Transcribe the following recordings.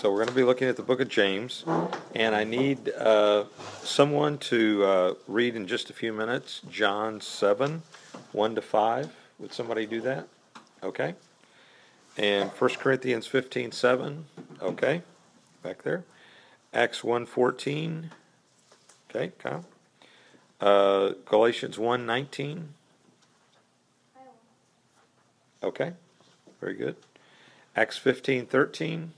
So we're going to be looking at the book of James, and I need someone to read in just a few minutes John 7, 1 to 5. Would somebody do that? Okay. And 1 Corinthians 15, 7. Okay. Back there. Acts 1:14. Okay, Kyle. Galatians 1:19. Okay. Very good. Acts 15:13.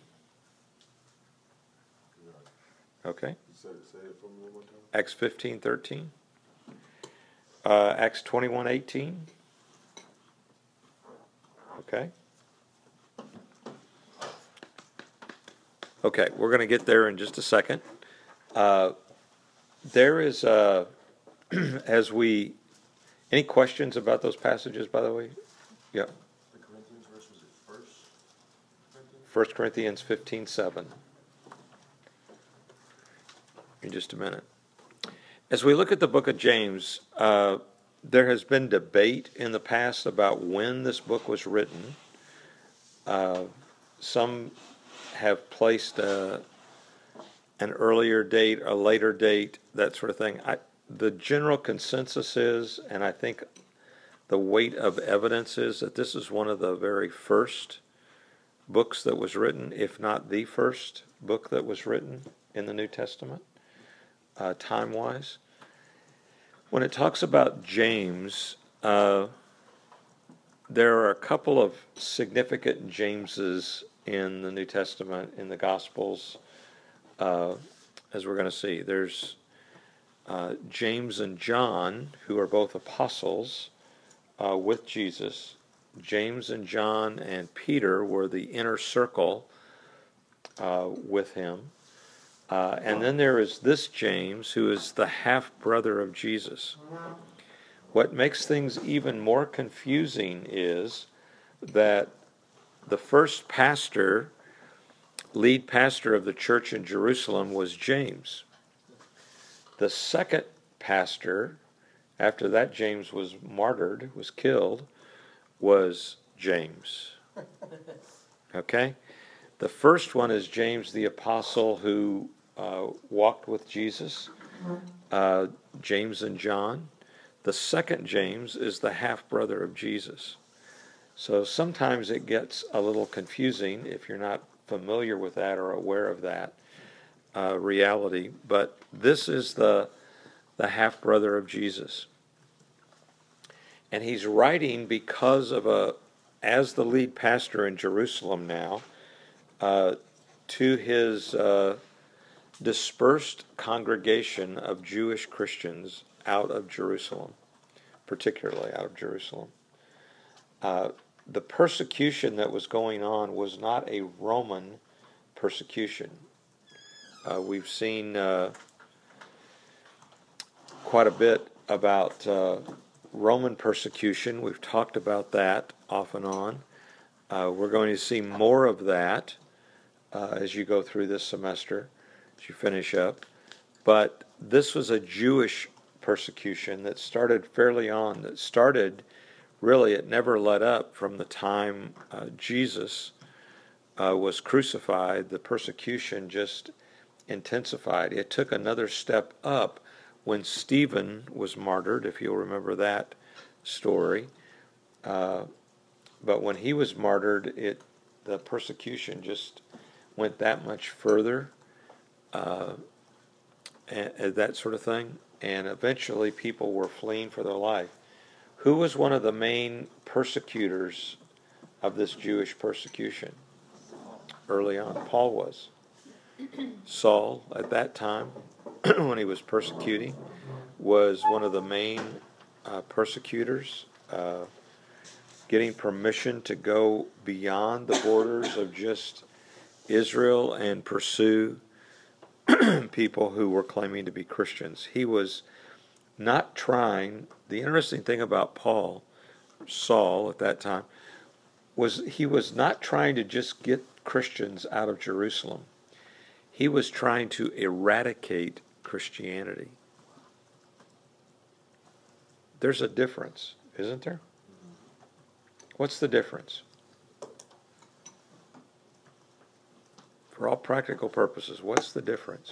Okay. Say it for me one more time. Acts 15:13. Acts 21:18. Okay. Okay, we're going to get there in just a second. There is, any questions about those passages, by the way? Yeah. The Corinthians verse, was it First Corinthians? 1 Corinthians 15:7. In just a minute. As we look at the book of James, there has been debate in the past about when this book was written. Some have placed an earlier date, a later date, that sort of thing. The general consensus is, and I think the weight of evidence is, that this is one of the very first books that was written, if not the first book that was written in the New Testament, time-wise. When it talks about James, there are a couple of significant Jameses in the New Testament, in the Gospels, as we're going to see. There's James and John, who are both apostles with Jesus. James and John and Peter were the inner circle with him. And then there is this James, who is the half-brother of Jesus. What makes things even more confusing is that the first pastor, lead pastor of the church in Jerusalem, was James. The second pastor, after that James was martyred, was killed, was James. Okay? The first one is James the apostle who walked with Jesus, James and John. The second James is the half-brother of Jesus. So sometimes it gets a little confusing if you're not familiar with that or aware of that reality. But this is the half-brother of Jesus. And he's writing because of as the lead pastor in Jerusalem now, to his dispersed congregation of Jewish Christians out of Jerusalem, particularly out of Jerusalem. The persecution that was going on was not a Roman persecution. We've seen quite a bit about Roman persecution. We've talked about that off and on. We're going to see more of that as you go through this semester, as you finish up. But this was a Jewish persecution that started fairly on, really, it never let up from the time Jesus was crucified. The persecution just intensified. It took another step up when Stephen was martyred, if you'll remember that story. But when he was martyred, the persecution just went that much further, and that sort of thing. And eventually people were fleeing for their life. Who was one of the main persecutors of this Jewish persecution early on? Paul was. Saul, at that time, when he was persecuting, was one of the main persecutors, getting permission to go beyond the borders of just Israel and pursue people who were claiming to be Christians. He was not trying. The interesting thing about Saul at that time, was he was not trying to just get Christians out of Jerusalem. He was trying to eradicate Christianity. There's a difference, isn't there? What's the difference? For all practical purposes, what's the difference?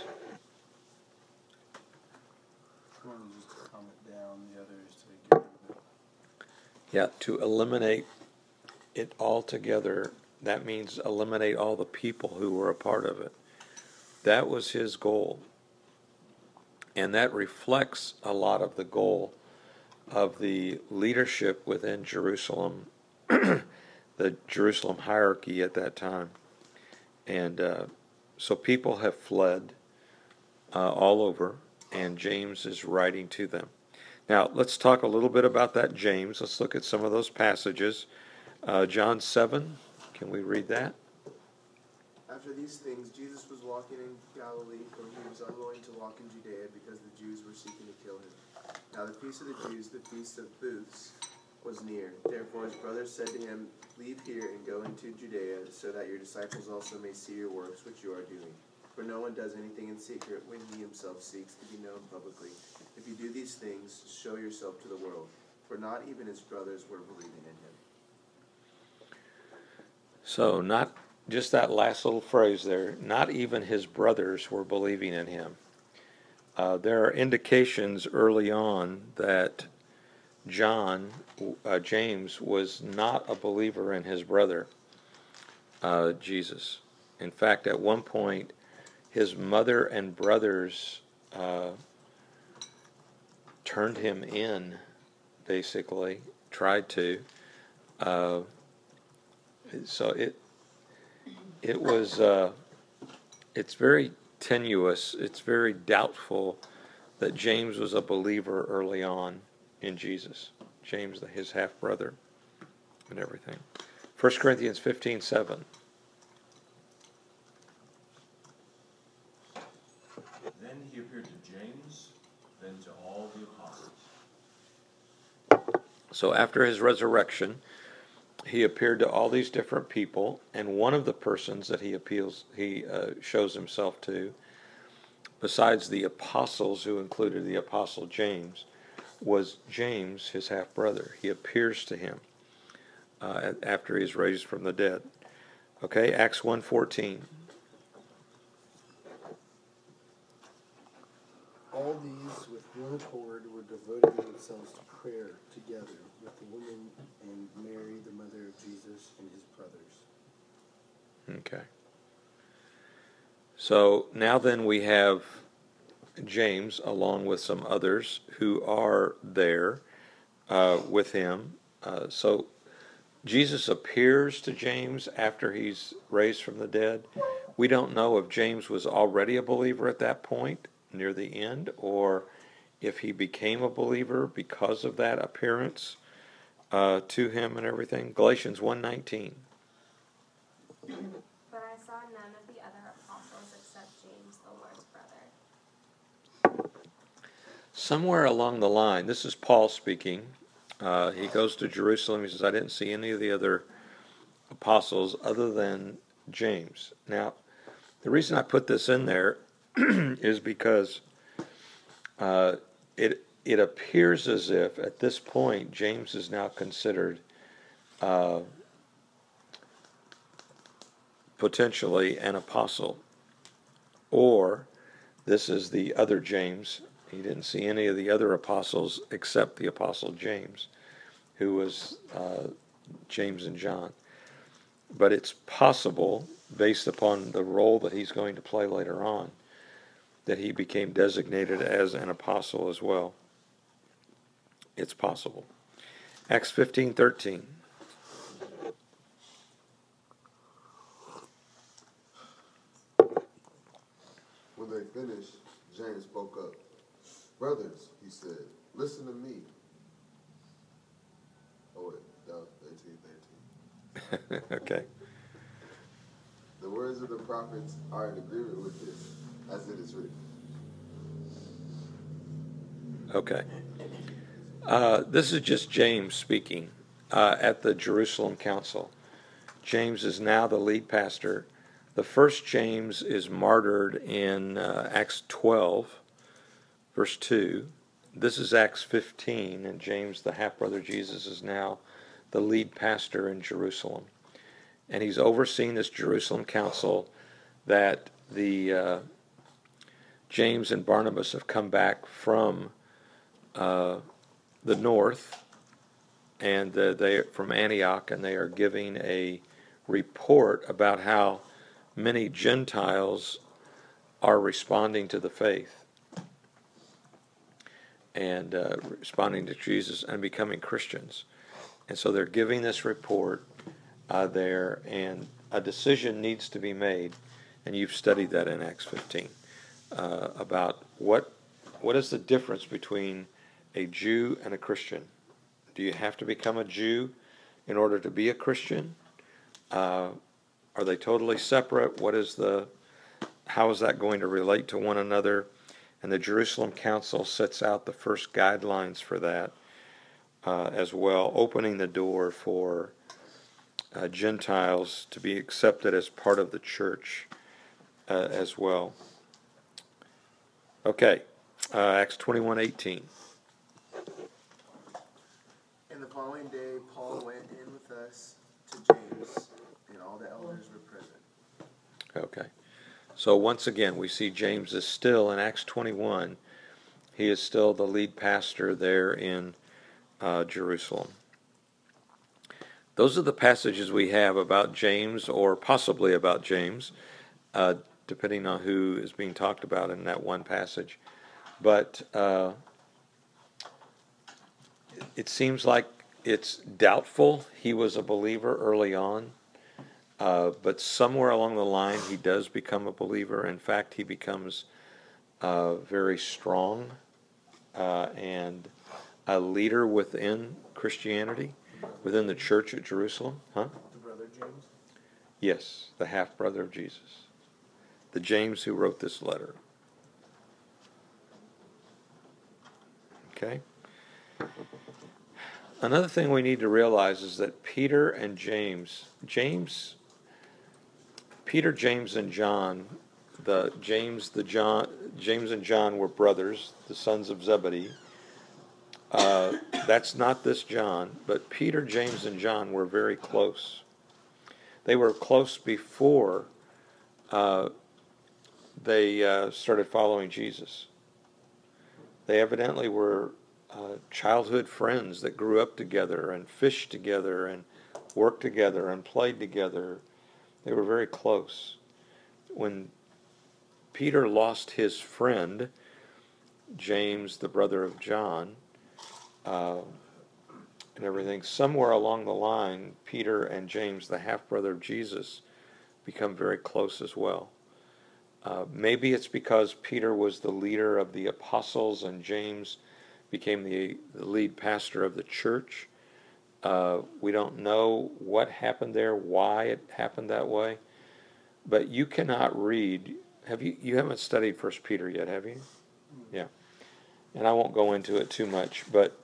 One is just to calm it down, the other is to get rid of it. Yeah, to eliminate it altogether, that means eliminate all the people who were a part of it. That was his goal. And that reflects a lot of the goal of the leadership within Jerusalem, the Jerusalem hierarchy at that time. And so people have fled all over, and James is writing to them. Now, let's talk a little bit about that James. Let's look at some of those passages. John 7, can we read that? After these things, Jesus was walking in Galilee, for he was unwilling to walk in Judea because the Jews were seeking to kill him. Now the feast of the Jews, the feast of booths, was near. Therefore his brothers said to him, "Leave here and go into Judea, so that your disciples also may see your works which you are doing. For no one does anything in secret when he himself seeks to be known publicly. If you do these things, show yourself to the world." For not even his brothers were believing in him. So not just that last little phrase there, not even his brothers were believing in him. There are indications early on that James was not a believer in his brother, Jesus. In fact, at one point, his mother and brothers turned him in, basically, tried to. So it was, it's very tenuous, it's very doubtful that James was a believer early on in Jesus. James, his half-brother and everything. 1 Corinthians 15:7. Then he appeared to James, then to all the apostles. So after his resurrection, he appeared to all these different people, and one of the persons that he shows himself to, besides the apostles who included the apostle James, was James, his half-brother. He appears to him after he is raised from the dead. Okay, Acts 1:14. All these, with one accord, were devoting themselves to prayer together with the women and Mary, the mother of Jesus, and his brothers. Okay. So now then we have James along with some others who are there with him. So Jesus appears to James after he's raised from the dead. We don't know if James was already a believer at that point, near the end, or if he became a believer because of that appearance to him and everything. Galatians 1:19. But I saw none of the other apostles except James, the Lord's brother. Somewhere along the line, this is Paul speaking. He goes to Jerusalem. He says, I didn't see any of the other apostles other than James. Now, the reason I put this in there is because it appears as if at this point James is now considered potentially an apostle, or this is the other James. He didn't see any of the other apostles except the apostle James, who was James and John. But it's possible, based upon the role that he's going to play later on, that he became designated as an apostle as well. It's possible. Acts 15:13. When they finished, James spoke up. "Brothers," he said, "listen to me." Oh wait, that was 18:13. Okay. The words of the prophets are in agreement with this, as it is written. Okay. This is just James speaking at the Jerusalem Council. James is now the lead pastor. The first James is martyred in Acts 12, verse 2. This is Acts 15, and James, the half-brother Jesus, is now the lead pastor in Jerusalem. And he's overseeing this Jerusalem Council that the James and Barnabas have come back from the north, and they from Antioch, and they are giving a report about how many Gentiles are responding to the faith and responding to Jesus and becoming Christians. And so they're giving this report there, and a decision needs to be made, and you've studied that in Acts 15, about what is the difference between a Jew and a Christian. Do you have to become a Jew in order to be a Christian? Are they totally separate? How is that going to relate to one another? And the Jerusalem Council sets out the first guidelines for that as well, opening the door for Gentiles to be accepted as part of the church as well. Okay, Acts 21:18. And the following day, Paul went in with us to James, and all the elders were present. Okay. So once again, we see James is still in Acts 21. He is still the lead pastor there in Jerusalem. Those are the passages we have about James, or possibly about James, depending on who is being talked about in that one passage. But it seems like it's doubtful he was a believer early on. But somewhere along the line, he does become a believer. In fact, he becomes very strong and a leader within Christianity, within the church at Jerusalem. Huh? The brother James? Yes, the half-brother of Jesus. The James who wrote this letter. Okay? Another thing we need to realize is that Peter, James, and John, James and John were brothers, the sons of Zebedee. That's not this John, but Peter, James, and John were very close. They were close before they started following Jesus. They evidently were childhood friends that grew up together and fished together and worked together and played together. They were very close. When Peter lost his friend, James, the brother of John, and everything, somewhere along the line, Peter and James, the half-brother of Jesus, become very close as well. Maybe it's because Peter was the leader of the apostles and James became the lead pastor of the church. We don't know what happened there, why it happened that way, but you cannot read. You haven't studied 1 Peter yet, have you? Yeah, and I won't go into it too much, but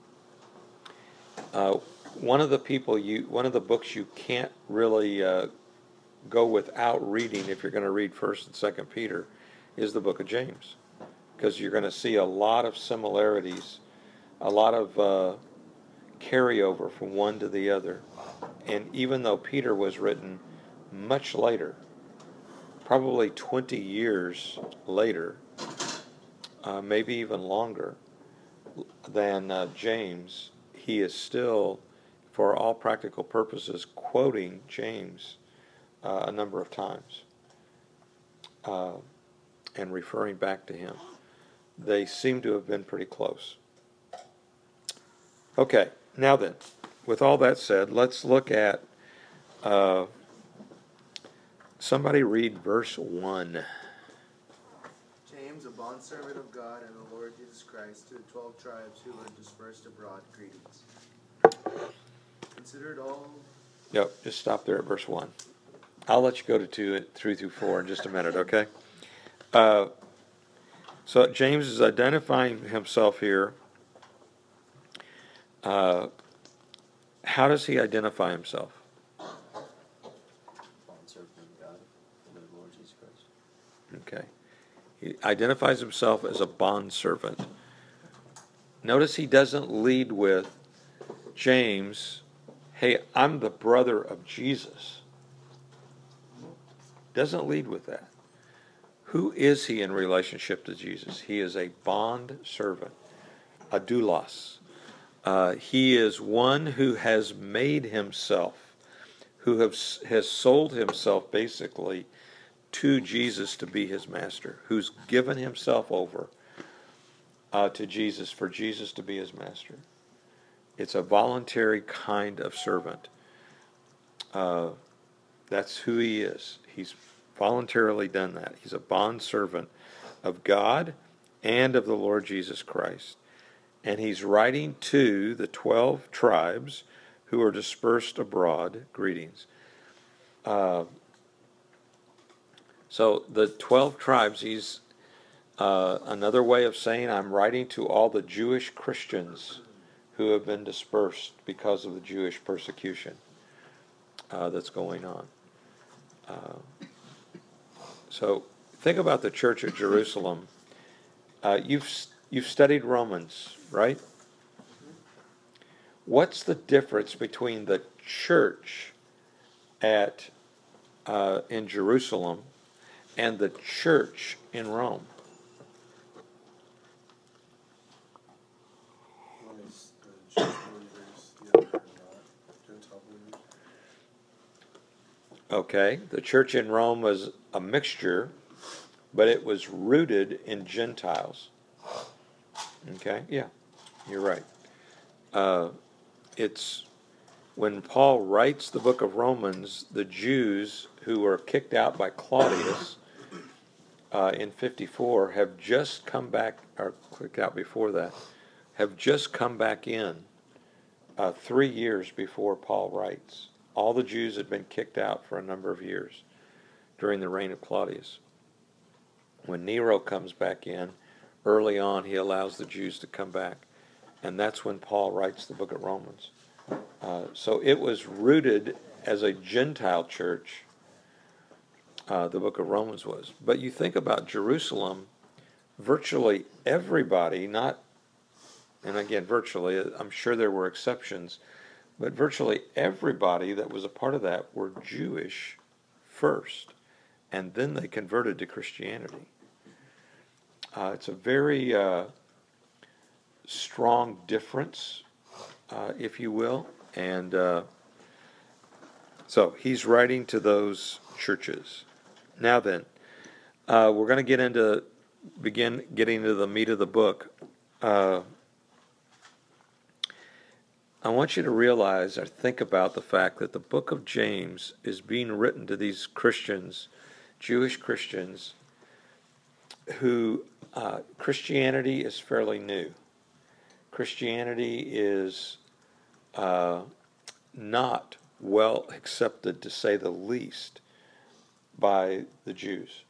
one of the books you can't really go without reading if you're going to read 1st and 2nd Peter is the book of James, because you're going to see a lot of similarities, a lot of carryover from one to the other. And even though Peter was written much later, probably 20 years later, maybe even longer than James, he is still, for all practical purposes, quoting James a number of times and referring back to him. They seem to have been pretty close. Okay, now then, with all that said, let's look at somebody read verse 1. James, a bondservant of God and the Lord Jesus Christ, to the 12 tribes who are dispersed abroad, greetings. Consider it all... Yep, just stop there at verse 1. I'll let you go to 2 through 4 in just a minute, okay? So James is identifying himself here. How does he identify himself? Bondservant of God and of the Lord Jesus Christ. Okay. He identifies himself as a bondservant. Notice he doesn't lead with, James, hey, I'm the brother of Jesus. Doesn't lead with that. Who is he in relationship to Jesus? He is a bond servant, a doulos. He is one who has made himself, who has sold himself basically to Jesus to be his master, who's given himself over to Jesus for Jesus to be his master. It's a voluntary kind of servant. That's who he is. He's voluntarily done that. He's a bond servant of God and of the Lord Jesus Christ. And he's writing to the 12 tribes who are dispersed abroad. Greetings. So the 12 tribes, he's another way of saying I'm writing to all the Jewish Christians who have been dispersed because of the Jewish persecution that's going on. So think about the church at Jerusalem. You've studied Romans, right? What's the difference between the church in Jerusalem and the church in Rome? One is the Jewish believers, the other are not Gentile believers. Okay, the church in Rome was a mixture, but it was rooted in Gentiles. Okay, yeah, you're right. It's when Paul writes the book of Romans, the Jews who were kicked out by Claudius in 54 have just come back, or kicked out before that, have just come back in 3 years before Paul writes. All the Jews had been kicked out for a number of years during the reign of Claudius. When Nero comes back in, early on he allows the Jews to come back. And that's when Paul writes the book of Romans. So it was rooted as a Gentile church, the book of Romans was. But you think about Jerusalem, virtually everybody, and again, virtually, I'm sure there were exceptions, but virtually everybody that was a part of that were Jewish first, and then they converted to Christianity. It's a very strong difference, if you will, and so he's writing to those churches. Now then, we're going to begin getting into the meat of the book. I want you to realize or think about the fact that the book of James is being written to these Christians, Jewish Christians, who Christianity is fairly new. Christianity is not well accepted, to say the least, by the Jews.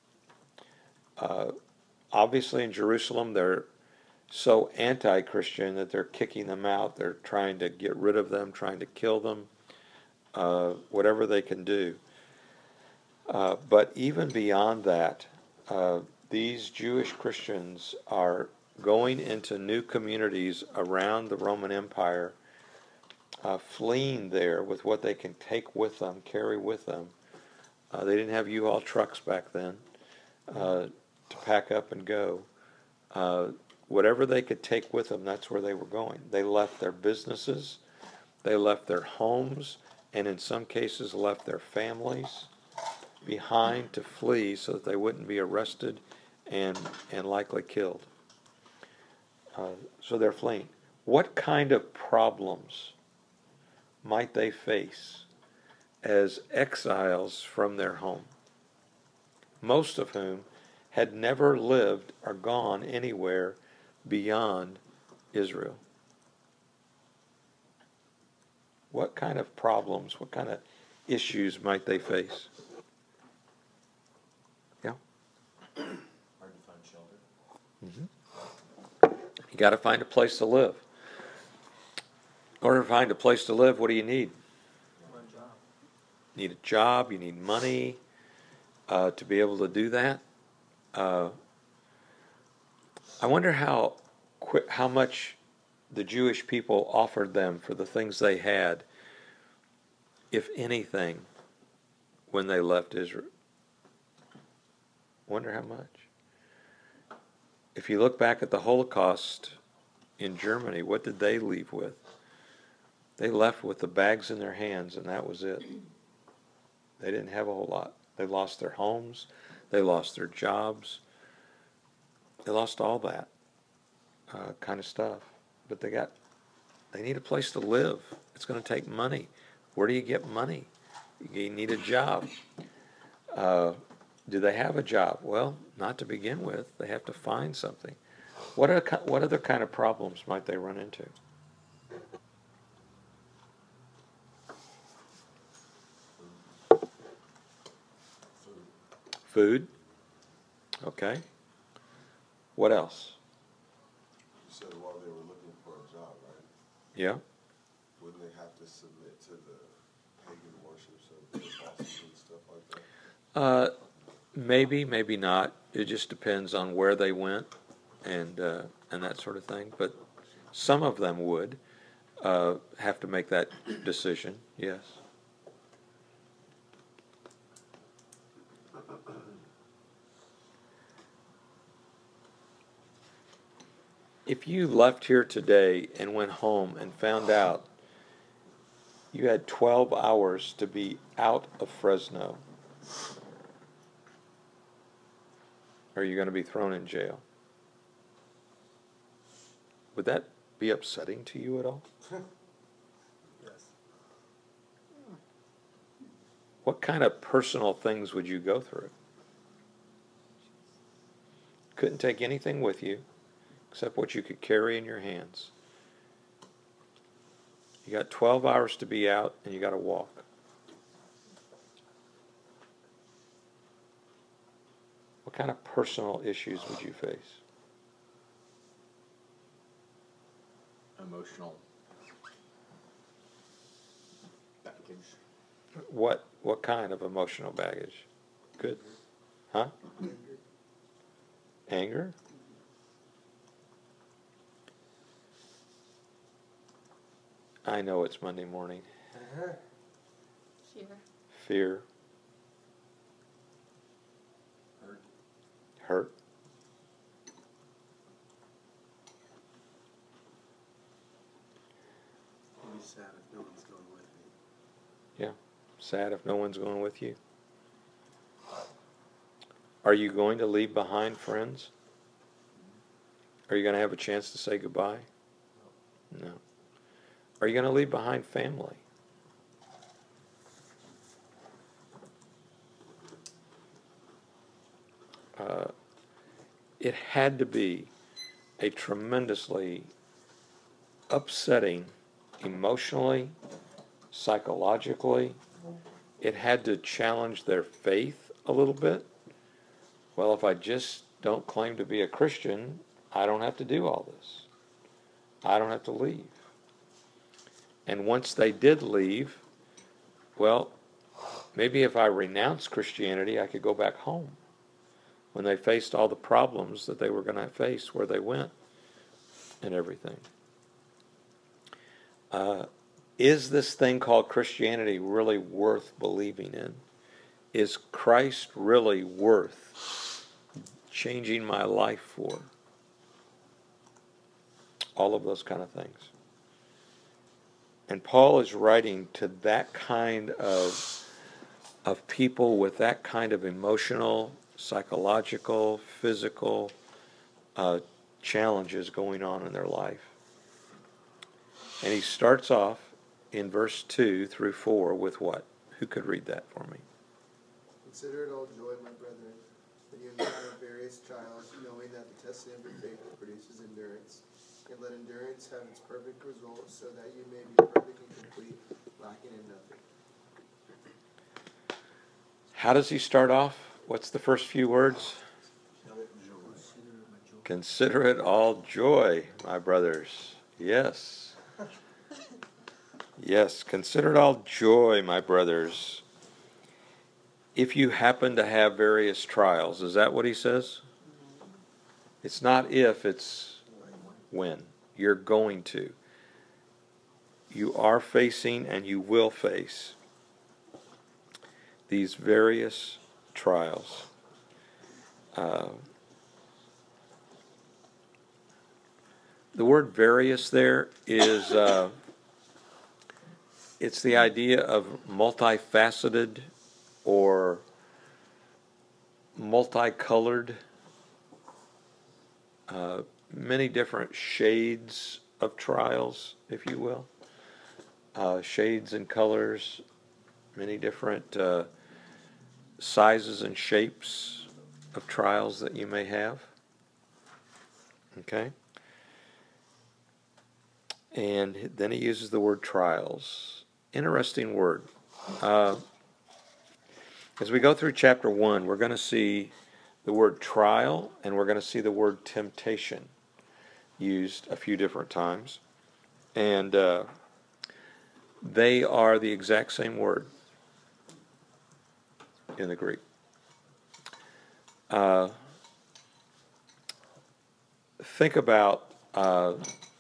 Obviously in Jerusalem they're so anti-Christian that they're kicking them out. They're trying to get rid of them, trying to kill them, whatever they can do. But even beyond that, these Jewish Christians are going into new communities around the Roman Empire, fleeing there with what they can take with them, carry with them. They didn't have U-Haul trucks back then to pack up and go. Whatever they could take with them, that's where they were going. They left their businesses, they left their homes, and in some cases left their families behind to flee so that they wouldn't be arrested and likely killed. So they're fleeing. What kind of problems might they face as exiles from their home? Most of whom had never lived or gone anywhere beyond Israel. What kind of problems, what kind of issues might they face? Yeah? Hard to find shelter. Mm-hmm. You got to find a place to live. In order to find a place to live, what do you need? You need a job, you need money to be able to do that. I wonder how much the Jewish people offered them for the things they had, if anything, when they left Israel, Wonder how much. If you look back at the Holocaust in Germany, what did they leave with? They left with the bags in their hands, and that was it. They didn't have a whole lot. They lost their homes. They lost their jobs. They lost all that kind of stuff. But they need a place to live. It's going to take money. Where do you get money? You need a job. Do they have a job? Well, not to begin with. They have to find something. What other kind of problems might they run into? Food. Okay. What else? You said while they were looking for a job, right? Yeah. Wouldn't they have to submit to the pagan worships of the apostles and stuff like that? Maybe, maybe not. It just depends on where they went and that sort of thing. But some of them would have to make that decision. Yes. If you left here today and went home and found out you had 12 hours to be out of Fresno, are you going to be thrown in jail? Would that be upsetting to you at all? Yes. What kind of personal things would you go through? Couldn't take anything with you except what you could carry in your hands. You got 12 hours to be out, and you got to walk. What kind of personal issues would you face? Emotional baggage. What kind of emotional baggage? Good. Huh? Anger? I know it's Monday morning. Fear. Fear. Hurt. Hurt. I'll be sad if no one's going with me. Yeah. Sad if no one's going with you. Are you going to leave behind friends? Are you going to have a chance to say goodbye? No. Are you going to leave behind family? It had to be a tremendously upsetting, emotionally, psychologically. It had to challenge their faith a little bit. Well, if I just don't claim to be a Christian, I don't have to do all this. I don't have to leave. And once they did leave, well, maybe if I renounced Christianity, I could go back home. When they faced all the problems that they were going to face where they went and everything. Is this thing called Christianity really worth believing in? Is Christ really worth changing my life for? All of those kind of things. And Paul is writing to that kind of people with that kind of emotional, psychological, physical challenges going on in their life. And he starts off in verse 2 through 4 with what? Who could read that for me? Consider it all joy, my brethren, when you encounter various trials, knowing that the testing of your faith produces endurance. And let endurance have its perfect result, so that you may be perfect and complete, lacking in nothing. How does he start off? What's the first few words? Consider it all joy, my brothers. Yes. Yes, consider it all joy, my brothers. If you happen to have various trials, is that what he says? It's not if, it's when. You're going to. You are facing and you will face these various trials. The word various there is, it's the idea of multifaceted or multicolored, many different shades of trials, if you will. Shades and colors, many different sizes and shapes of trials that you may have. Okay? And then he uses the word trials. Interesting word. As we go through chapter 1, we're going to see the word trial and we're going to see the word temptation used a few different times. And they are the exact same word in the Greek. Think about a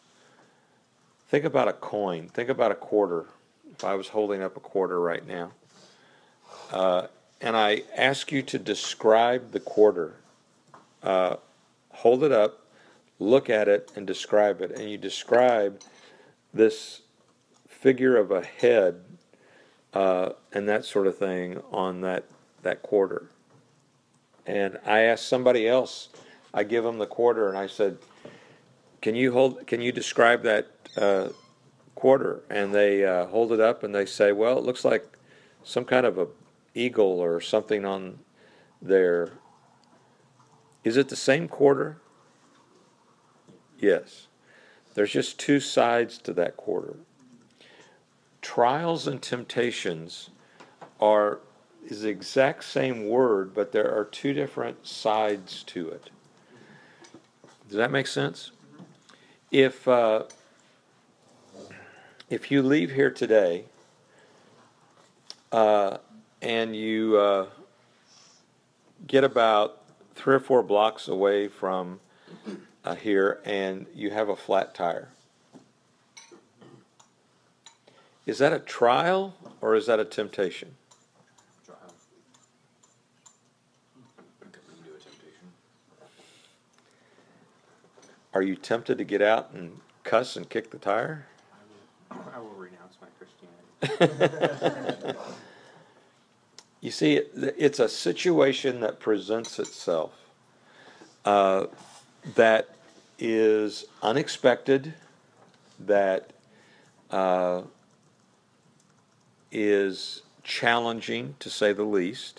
coin. Think about a quarter. If I was holding up a quarter right now, and I ask you to describe the quarter, hold it up, look at it, and describe it. And you describe this figure of a head and that sort of thing on that quarter. And I asked somebody else, I give them the quarter, and I said, Can you describe that quarter? And they hold it up and they say, well, it looks like some kind of a eagle or something on there. Is it the same quarter? Yes. There's just two sides to that quarter. Trials and temptations is the exact same word, but there are two different sides to it. Does that make sense? If you leave here today and you get about 3 or 4 blocks away from here and you have a flat tire, is that a trial or is that a temptation? Trial. Could lead to a temptation. Are you tempted to get out and cuss and kick the tire? I will renounce my Christianity. You see, it's a situation that presents itself that is unexpected, that is challenging, to say the least.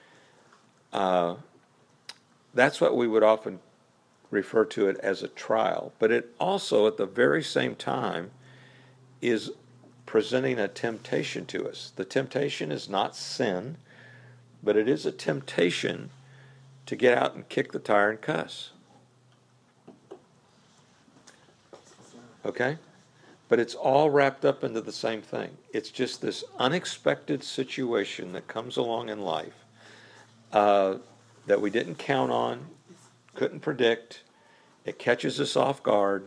That's what we would often refer to it as a trial. But it also, at the very same time, is presenting a temptation to us. The temptation is not sin, but it is a temptation to get out and kick the tire and cuss. Okay? But it's all wrapped up into the same thing. It's just this unexpected situation that comes along in life that we didn't count on, couldn't predict. It catches us off guard.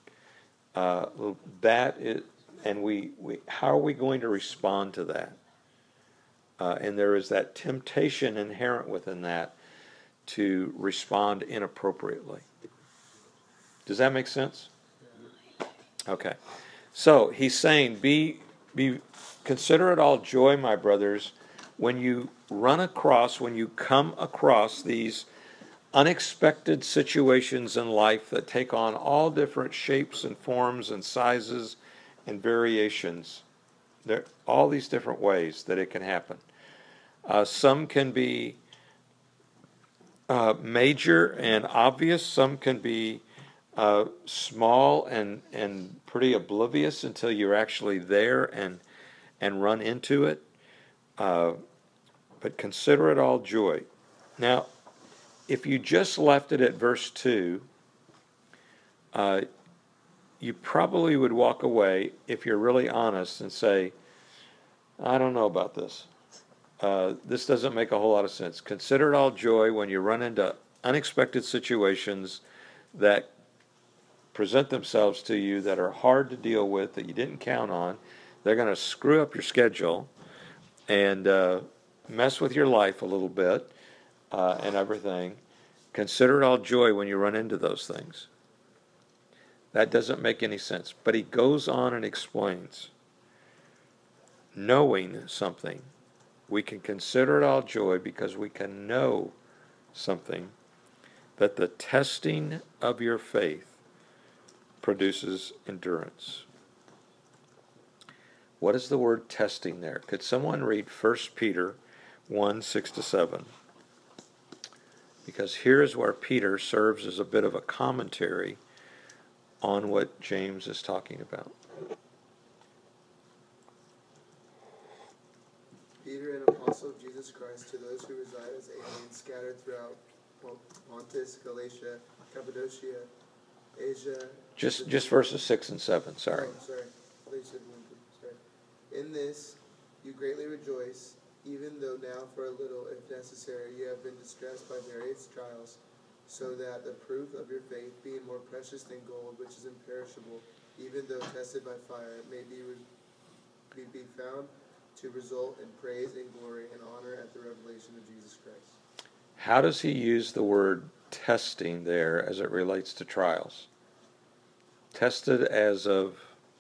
That is, and we how are we going to respond to that? And there is that temptation inherent within that to respond inappropriately. Does that make sense? Okay. So he's saying, consider it all joy, my brothers, when you come across these unexpected situations in life that take on all different shapes and forms and sizes and variations. There are all these different ways that it can happen. Some can be major and obvious. Some can be small and pretty oblivious until you're actually there and run into it. But consider it all joy. Now, if you just left it at verse 2, you probably would walk away, if you're really honest, and say, I don't know about this. This doesn't make a whole lot of sense. Consider it all joy when you run into unexpected situations that present themselves to you that are hard to deal with, that you didn't count on. They're going to screw up your schedule and mess with your life a little bit and everything. Consider it all joy when you run into those things. That doesn't make any sense. But he goes on and explains, knowing something. We can consider it all joy because we can know something, that the testing of your faith produces endurance. What is the word testing there? Could someone read 1 Peter 1, 6-7? Because here is where Peter serves as a bit of a commentary on what James is talking about. Peter, an apostle of Jesus Christ, to those who reside as aliens scattered throughout Pontus, Galatia, Cappadocia, Asia. Just verses 6 and 7, sorry. Oh, sorry. I thought you said 1, 2. Sorry. In this you greatly rejoice, even though now for a little, if necessary, you have been distressed by various trials, so that the proof of your faith, being more precious than gold, which is imperishable, even though tested by fire, may be found to result in praise and glory and honor at the revelation of Jesus Christ. How does he use the word testing there as it relates to trials? Tested as of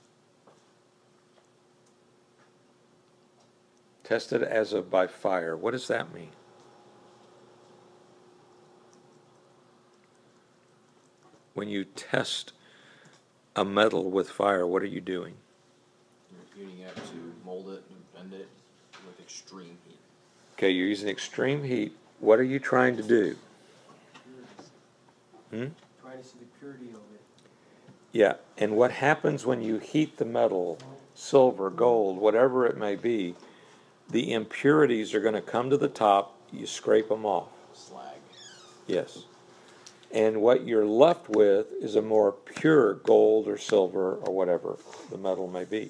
by fire. What does that mean? When you test a metal with fire, what are you doing? You're heating it to mold it and bend it with extreme heat. Okay, you're using extreme heat. What are you trying to do? Trying to see the purity of it. Yeah, and what happens when you heat the metal, silver, gold, whatever it may be, the impurities are going to come to the top, you scrape them off. Slag. Yes. And what you're left with is a more pure gold or silver or whatever the metal may be.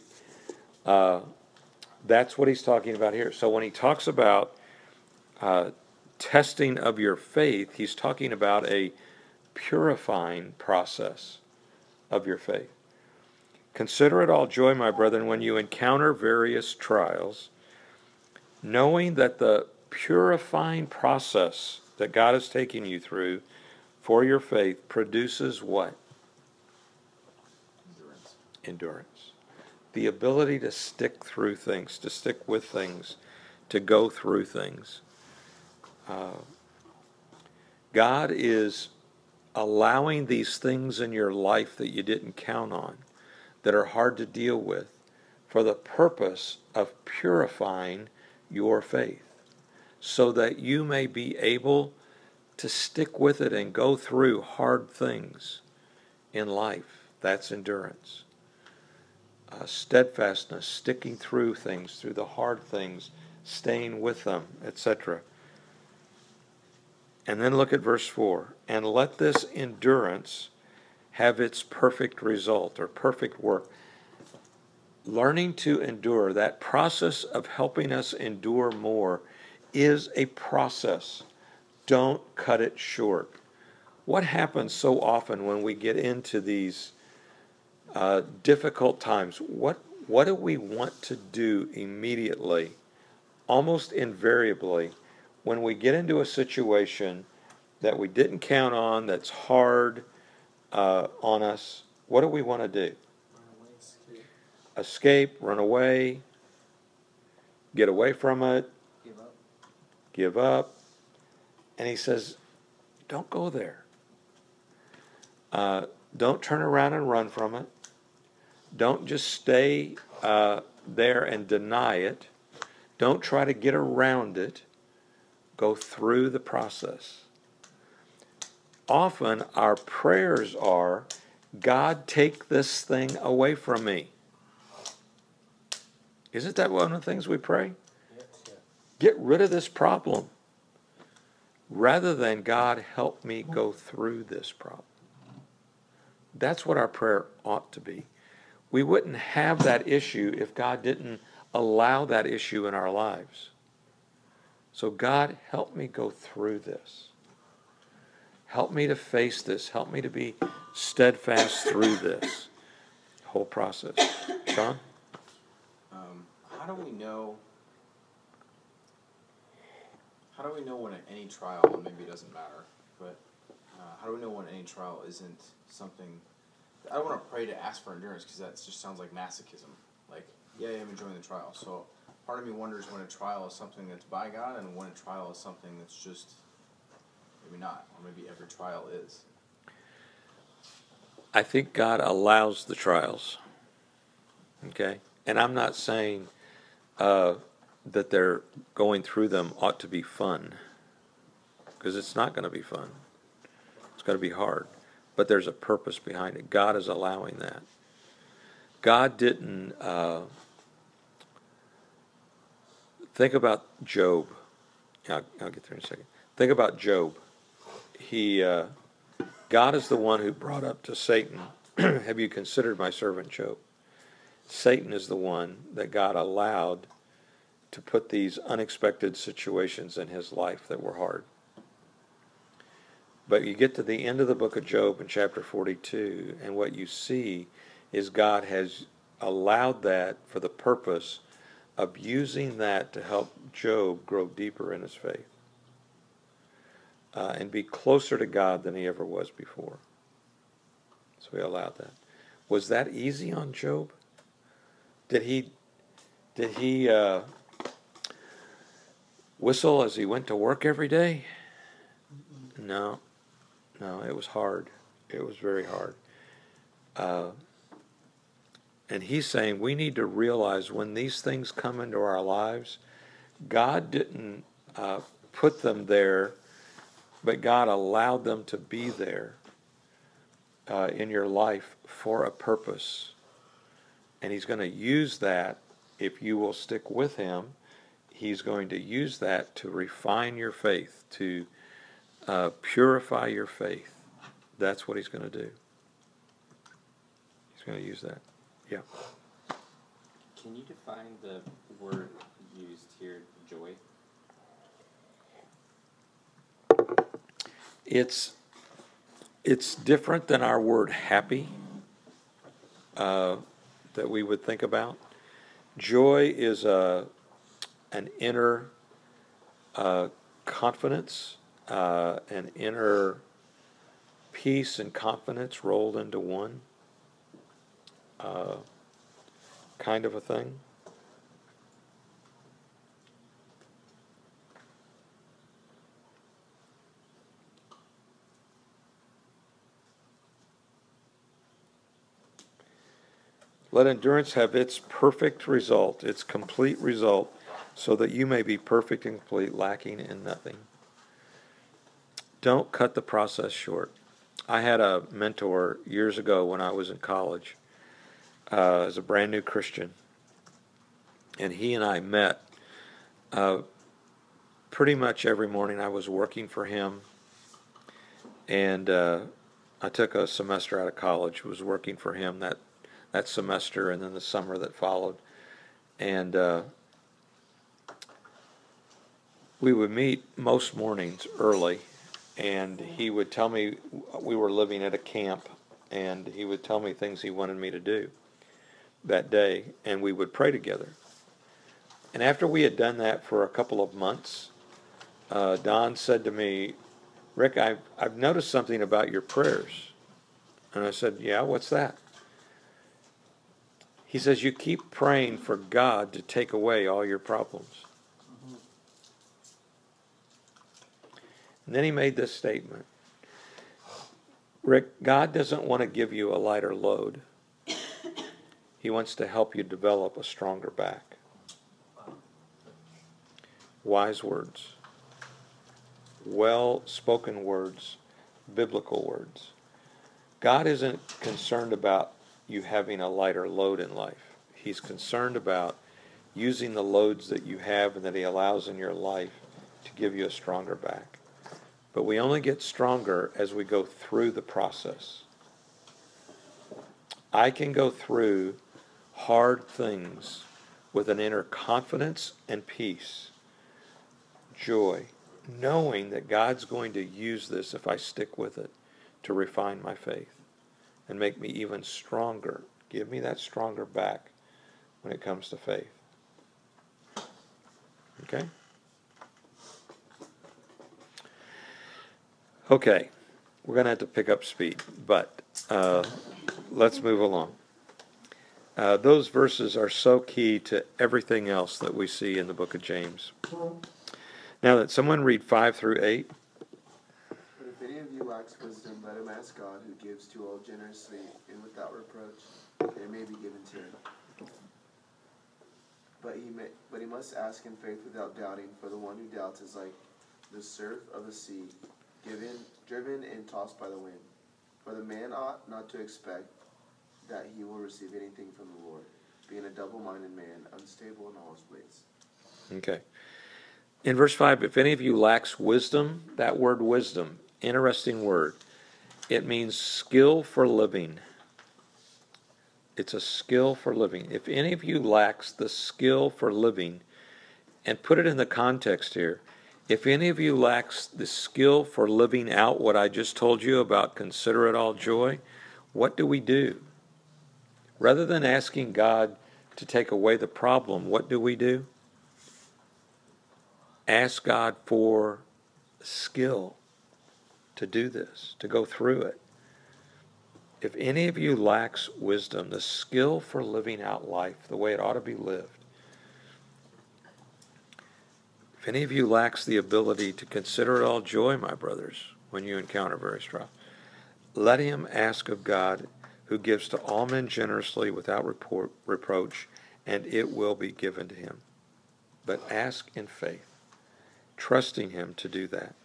That's what he's talking about here. So when he talks about testing of your faith, he's talking about a purifying process of your faith. Consider it all joy, my brethren, when you encounter various trials, knowing that the purifying process that God is taking you through for your faith produces what? Endurance. The ability to stick through things, to stick with things, to go through things. God is allowing these things in your life that you didn't count on, that are hard to deal with, for the purpose of purifying your faith, so that you may be able to stick with it and go through hard things in life. That's endurance. Steadfastness, sticking through things, through the hard things, staying with them, etc. And then look at verse 4. And let this endurance have its perfect result or perfect work. Learning to endure, that process of helping us endure more, is a process. Don't cut it short. What happens so often when we get into these difficult times? What do we want to do immediately, almost invariably, when we get into a situation that we didn't count on, that's hard on us? What do we want to do? Escape, run away, get away from it, give up. And he says, don't go there. Don't turn around and run from it. Don't just stay there and deny it. Don't try to get around it. Go through the process. Often our prayers are, God, take this thing away from me. Isn't that one of the things we pray? Yes. Get rid of this problem. Rather than, God, help me go through this problem. That's what our prayer ought to be. We wouldn't have that issue if God didn't allow that issue in our lives. So God, help me go through this. Help me to face this. Help me to be steadfast through this whole process. Sean? How do we know when any trial, and maybe it doesn't matter, but how do we know when any trial isn't something? I don't want to pray to ask for endurance because that just sounds like masochism. Like, yeah, I'm enjoying the trial. So part of me wonders when a trial is something that's by God and when a trial is something that's just maybe not, or maybe every trial is. I think God allows the trials. Okay? And I'm not saying that they're going through them ought to be fun, because it's not going to be fun. It's going to be hard. But there's a purpose behind it. God is allowing that. God didn't... think about Job. I'll get there in a second. Think about Job. God is the one who brought up to Satan, have you considered my servant Job? Satan is the one that God allowed to put these unexpected situations in his life that were hard. But you get to the end of the book of Job in chapter 42, and what you see is God has allowed that for the purpose of using that to help Job grow deeper in his faith and be closer to God than he ever was before. So he allowed that. Was that easy on Job? Did he whistle as he went to work every day? No, it was hard. It was very hard. And he's saying we need to realize when these things come into our lives, God didn't put them there, but God allowed them to be there in your life for a purpose. And he's going to use that, if you will stick with him, he's going to use that to refine your faith, to purify your faith. That's what he's going to do. He's going to use that. Yeah. Can you define the word used here, joy? It's different than our word happy that we would think about. Joy is an inner confidence, an inner peace and confidence rolled into one. Kind of a thing. Let endurance have its perfect result, its complete result, so that you may be perfect and complete, lacking in nothing. Don't cut the process short. I had a mentor years ago when I was in college as a brand new Christian, and he and I met pretty much every morning. I was working for him, and I took a semester out of college, was working for him that semester and then the summer that followed. And we would meet most mornings early, and he would tell me, we were living at a camp, and he would tell me things he wanted me to do that day, and we would pray together. And after we had done that for a couple of months, Don said to me, Rick, I've noticed something about your prayers. And I said, yeah, what's that? He says, you keep praying for God to take away all your problems. And then he made this statement. Rick, God doesn't want to give you a lighter load. He wants to help you develop a stronger back. Wise words. Well-spoken words. Biblical words. God isn't concerned about you having a lighter load in life. He's concerned about using the loads that you have and that he allows in your life to give you a stronger back. But we only get stronger as we go through the process. I can go through hard things with an inner confidence and peace, joy, knowing that God's going to use this, if I stick with it, to refine my faith and make me even stronger. Give me that stronger back when it comes to faith. Okay? Okay. we're going to have to pick up speed, but let's move along. Those verses are so key to everything else that we see in the book of James. Now that someone read 5 through 8. But if any of you lacks wisdom, let him ask God, who gives to all generously and without reproach, and it may be given to him. But he must ask in faith without doubting, for the one who doubts is like the surf of the sea, driven and tossed by the wind. For the man ought not to expect that he will receive anything from the Lord, being a double-minded man, unstable in all his ways. Okay. In verse 5, if any of you lacks wisdom, that word wisdom, interesting word. It means skill for living. It's a skill for living. If any of you lacks the skill for living, and put it in the context here, if any of you lacks the skill for living out what I just told you about consider it all joy, what do? Rather than asking God to take away the problem, what do? Ask God for skill to do this, to go through it. If any of you lacks wisdom, the skill for living out life the way it ought to be lived, if any of you lacks the ability to consider it all joy, my brothers, when you encounter various trials, let him ask of God, who gives to all men generously without reproach, and it will be given to him. But ask in faith, trusting him to do that.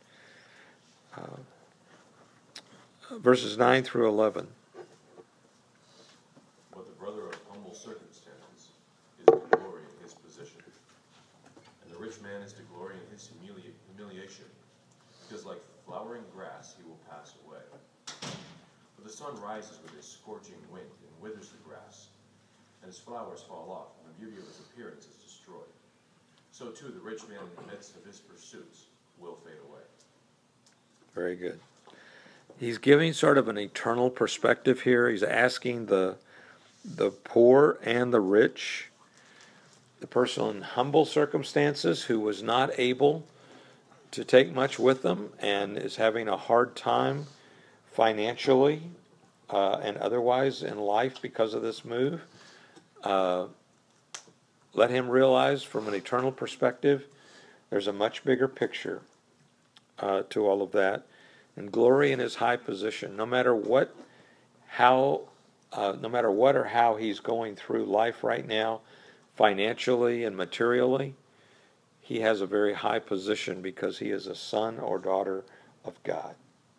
Verses 9 through 11. But the brother of humble circumstances is to glory in his position, and the rich man is to glory in his humiliation, because like flowering grass he will pass away. For the sun rises with his scorching wind and withers the grass, and his flowers fall off, and the beauty of his appearance is destroyed. So too the rich man in the midst of his pursuits will fade away. Very good. He's giving sort of an eternal perspective here. He's asking the poor and the rich, the person in humble circumstances who was not able to take much with them and is having a hard time financially and otherwise in life because of this move. Let him realize from an eternal perspective there's a much bigger picture to all of that, and glory in his high position. No matter what or how he's going through life right now, financially and materially, he has a very high position because he is a son or daughter of God,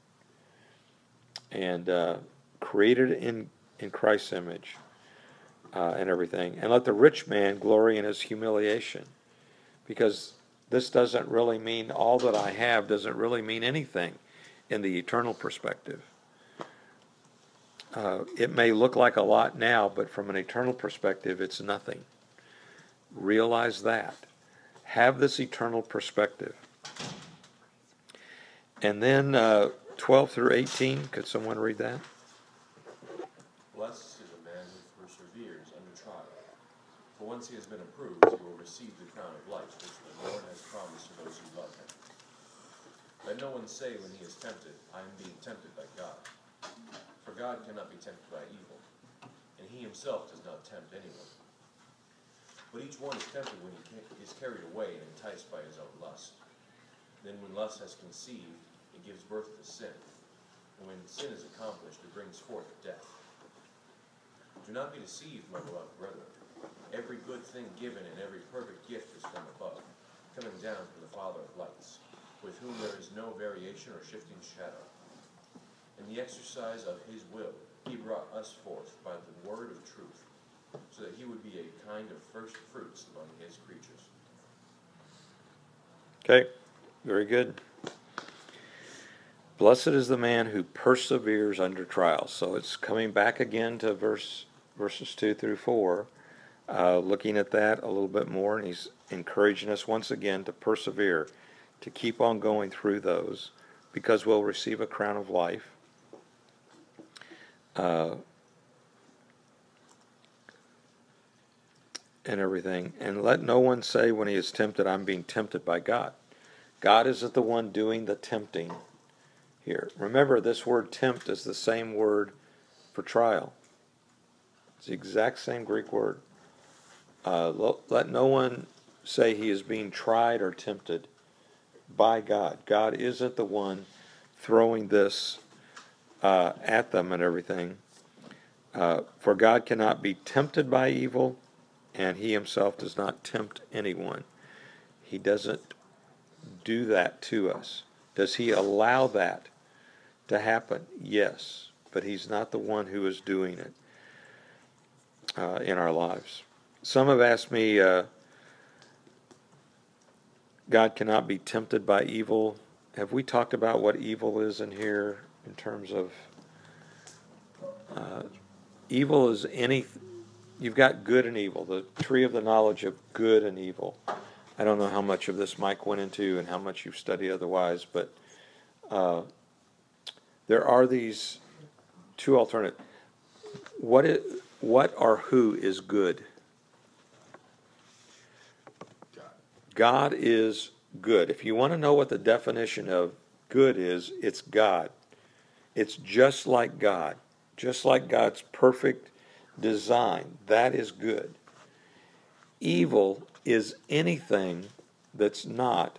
and created in Christ's image and everything. And let the rich man glory in his humiliation, because this doesn't really mean all that I have doesn't really mean anything in the eternal perspective. It may look like a lot now, but from an eternal perspective, it's nothing. Realize that. Have this eternal perspective. And then 12 through 18, could someone read that? Blessed is a man who perseveres under trial. For once he has been approved, he will receive the crown of life which the Lord has promised to those who love him. Let no one say when he is tempted, I am being tempted by God. For God cannot be tempted by evil, and he himself does not tempt anyone. But each one is tempted when he is carried away and enticed by his own lust. Then when lust has conceived, it gives birth to sin. And when sin is accomplished, it brings forth death. Do not be deceived, my beloved brethren. Every good thing given and every perfect gift is from above, coming down from the Father of lights, with whom there is no variation or shifting shadow. In the exercise of his will, he brought us forth by the word of truth, so that he would be a kind of first fruits among his creatures. Okay, very good. Blessed is the man who perseveres under trials. So it's coming back again to verses 2 through 4, looking at that a little bit more, and he's encouraging us once again to persevere, to keep on going through those, because we'll receive a crown of life. And everything. And let no one say when he is tempted, I'm being tempted by God. God isn't the one doing the tempting. here. Remember, this word tempt is the same word for trial. It's the exact same Greek word. Let no one say he is being tried or tempted by God. God isn't the one throwing this at them and everything. For God cannot be tempted by evil, and he himself does not tempt anyone. He doesn't do that to us. Does he allow that to happen? Yes, but he's not the one who is doing it in our lives. Some have asked me, God cannot be tempted by evil. Have we talked about what evil is in here in terms of evil is you've got good and evil, the tree of the knowledge of good and evil. I don't know how much of this Mike went into and how much you've studied otherwise, but there are these two alternatives. What or who is good? God is good. If you want to know what the definition of good is, it's God. It's just like God. Just like God's perfect design. That is good. Evil is anything that's not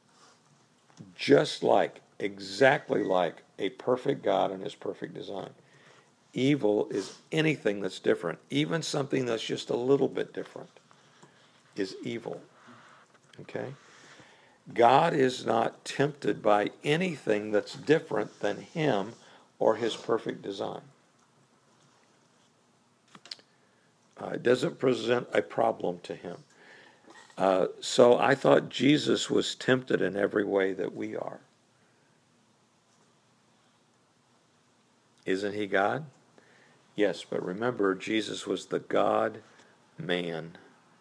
just like, exactly like a perfect God and his perfect design. Evil is anything that's different. Even something that's just a little bit different is evil. Okay? God is not tempted by anything that's different than him or his perfect design. It doesn't present a problem to him. So I thought Jesus was tempted in every way that we are. Isn't he God? Yes, but remember, Jesus was the God-man.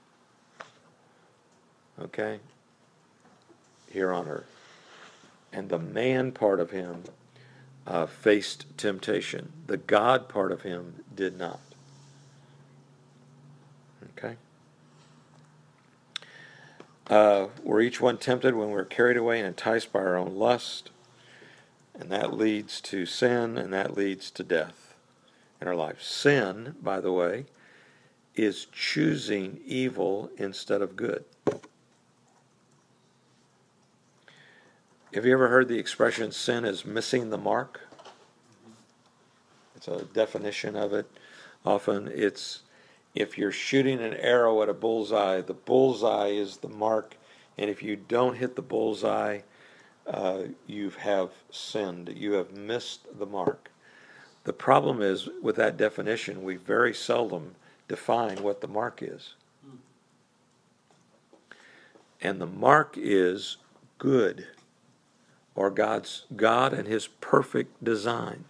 Okay? Here on earth. And the man part of him faced temptation. The God part of him did not. Okay? We're each one tempted when we're carried away and enticed by our own lust. And that leads to sin, and that leads to death in our life. Sin, by the way, is choosing evil instead of good. Have you ever heard the expression, sin is missing the mark? It's a definition of it. Often it's, if you're shooting an arrow at a bullseye, the bullseye is the mark, and if you don't hit the bullseye, you have sinned. You have missed the mark. The problem is, with that definition, we very seldom define what the mark is. And the mark is good, or God and his perfect design.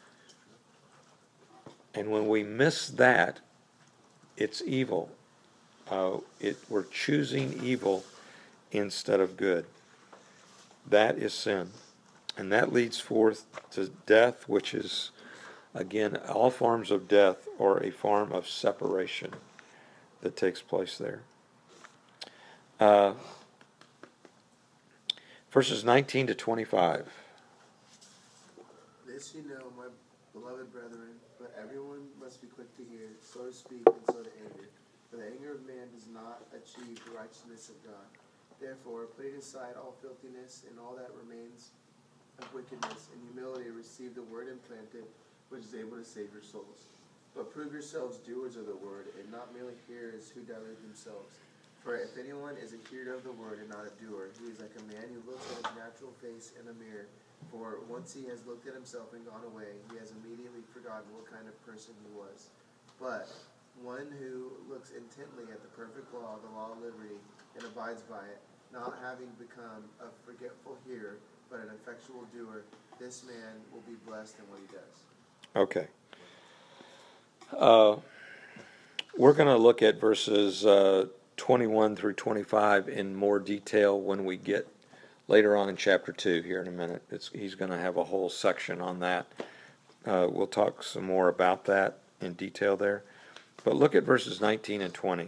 And when we miss that, it's evil. We're choosing evil instead of good. That is sin. And that leads forth to death, which is, again, all forms of death or a form of separation that takes place there. Verses 19 to 25. This you know, my beloved brethren, but everyone must be quick to hear, slow to speak, and slow to anger. For the anger of man does not achieve the righteousness of God. Therefore, putting aside all filthiness and all that remains of wickedness, in humility receive the word implanted, which is able to save your souls. But prove yourselves doers of the word, and not merely hearers who delude themselves. For if anyone is a hearer of the word and not a doer, he is like a man who looks at his natural face in a mirror. For once he has looked at himself and gone away, he has immediately forgotten what kind of person he was. But one who looks intently at the perfect law, the law of liberty, and abides by it, not having become a forgetful hearer, but an effectual doer, this man will be blessed in what he does. Okay. We're going to look at verses 21 through 25 in more detail when we get later on in chapter 2 here in a minute. He's going to have a whole section on that. We'll talk some more about that in detail there. But look at verses 19 and 20.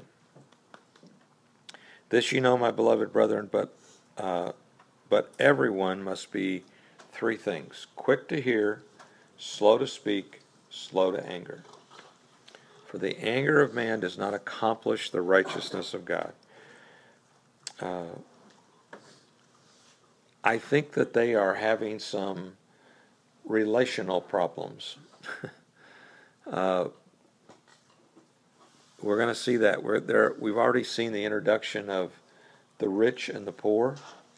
This you know, my beloved brethren, but everyone must be three things: quick to hear, slow to speak, slow to anger. For the anger of man does not accomplish the righteousness of God. I think that they are having some relational problems. We're going to see that. We've already seen the introduction of the rich and the poor.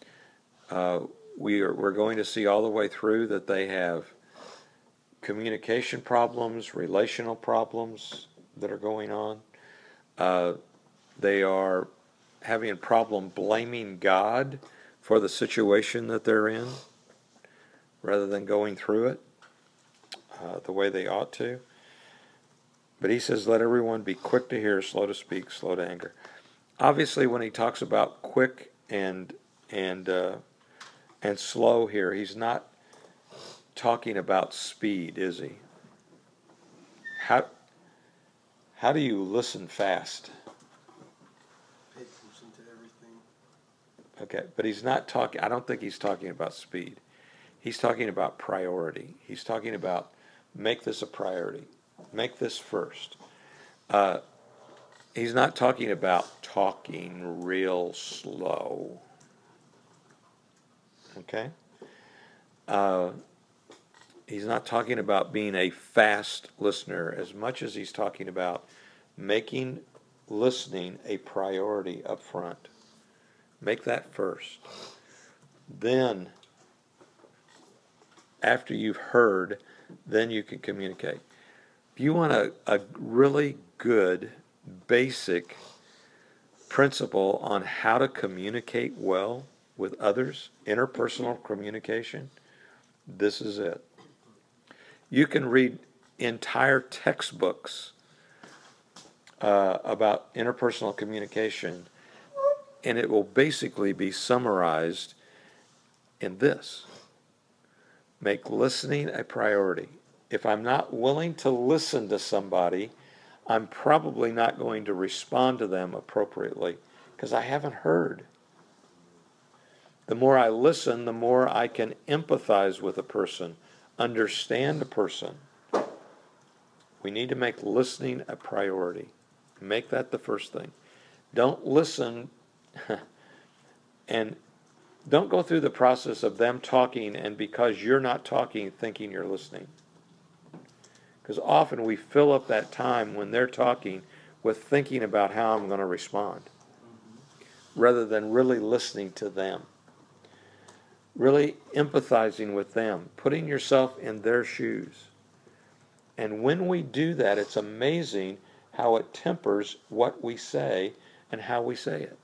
We're going to see all the way through that they have communication problems, relational problems that are going on. They are having a problem blaming God for the situation that they're in rather than going through it the way they ought to. But he says, let everyone be quick to hear, slow to speak, slow to anger. Obviously, when he talks about quick and slow here, he's not talking about speed, is he? How do you listen fast? Pay attention to everything. Okay, but he's not talking, I don't think he's talking about speed. He's talking about priority. He's talking about make this a priority. Make this first. He's not talking about talking real slow. Okay? He's not talking about being a fast listener as much as he's talking about making listening a priority up front. Make that first. Then, after you've heard, then you can communicate. If you want a really good, basic principle on how to communicate well with others, interpersonal communication, this is it. You can read entire textbooks about interpersonal communication, and it will basically be summarized in this. Make listening a priority. If I'm not willing to listen to somebody, I'm probably not going to respond to them appropriately because I haven't heard. The more I listen, the more I can empathize with a person, understand a person. We need to make listening a priority. Make that the first thing. Don't listen and don't go through the process of them talking and because you're not talking, thinking you're listening. Because often we fill up that time when they're talking with thinking about how I'm going to respond rather than really listening to them. Really empathizing with them, putting yourself in their shoes. And when we do that, it's amazing how it tempers what we say and how we say it.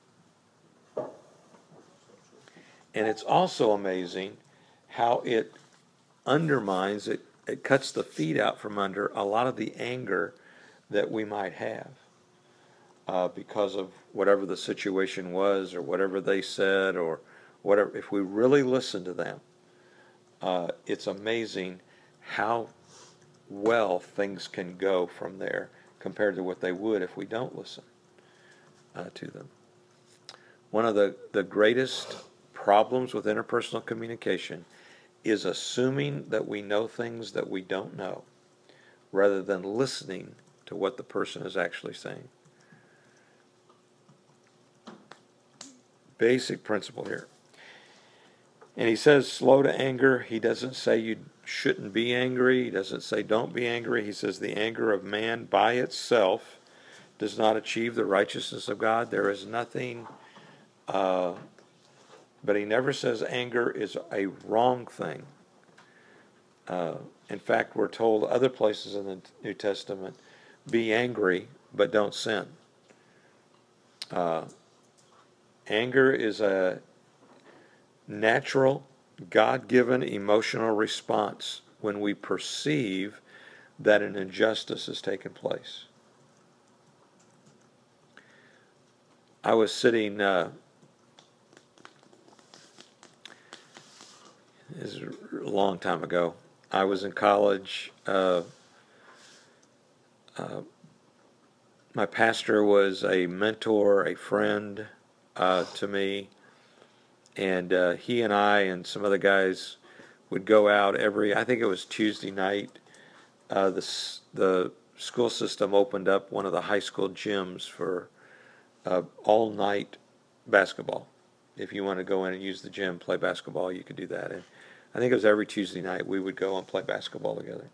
And it's also amazing how it undermines, it cuts the feet out from under a lot of the anger that we might have because of whatever the situation was or whatever they said or whatever. If we really listen to them, it's amazing how well things can go from there compared to what they would if we don't listen to them. One of the greatest problems with interpersonal communication is assuming that we know things that we don't know rather than listening to what the person is actually saying. Basic principle here. And he says slow to anger. He doesn't say you shouldn't be angry. He doesn't say don't be angry. He says the anger of man by itself does not achieve the righteousness of God. There is nothing, but he never says anger is a wrong thing. In fact, we're told other places in the New Testament, be angry, but don't sin. Anger is a natural, God-given emotional response when we perceive that an injustice has taken place. I was sitting, this is a long time ago. I was in college. My pastor was a mentor, a friend to me. And he and I and some other guys would go out I think it was Tuesday night. The school system opened up one of the high school gyms for all night basketball. If you want to go in and use the gym, play basketball, you could do that. And I think it was every Tuesday night we would go and play basketball together.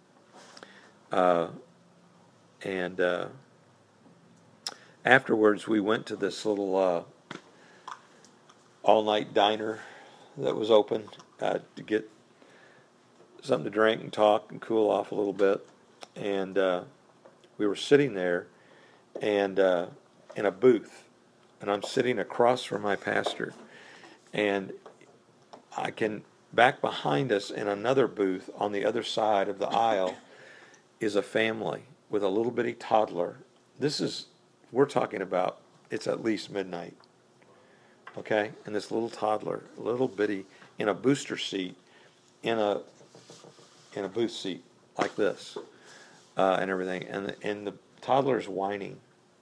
And afterwards, we went to this little all-night diner that was open to get something to drink and talk and cool off a little bit. And we were sitting there and in a booth, and I'm sitting across from my pastor, and I can back behind us in another booth on the other side of the aisle is a family with a little bitty toddler. We're talking about, it's at least midnight. Okay? And this little toddler, little bitty, in a booster seat, in a booth seat like this, and everything. And the toddler's whining.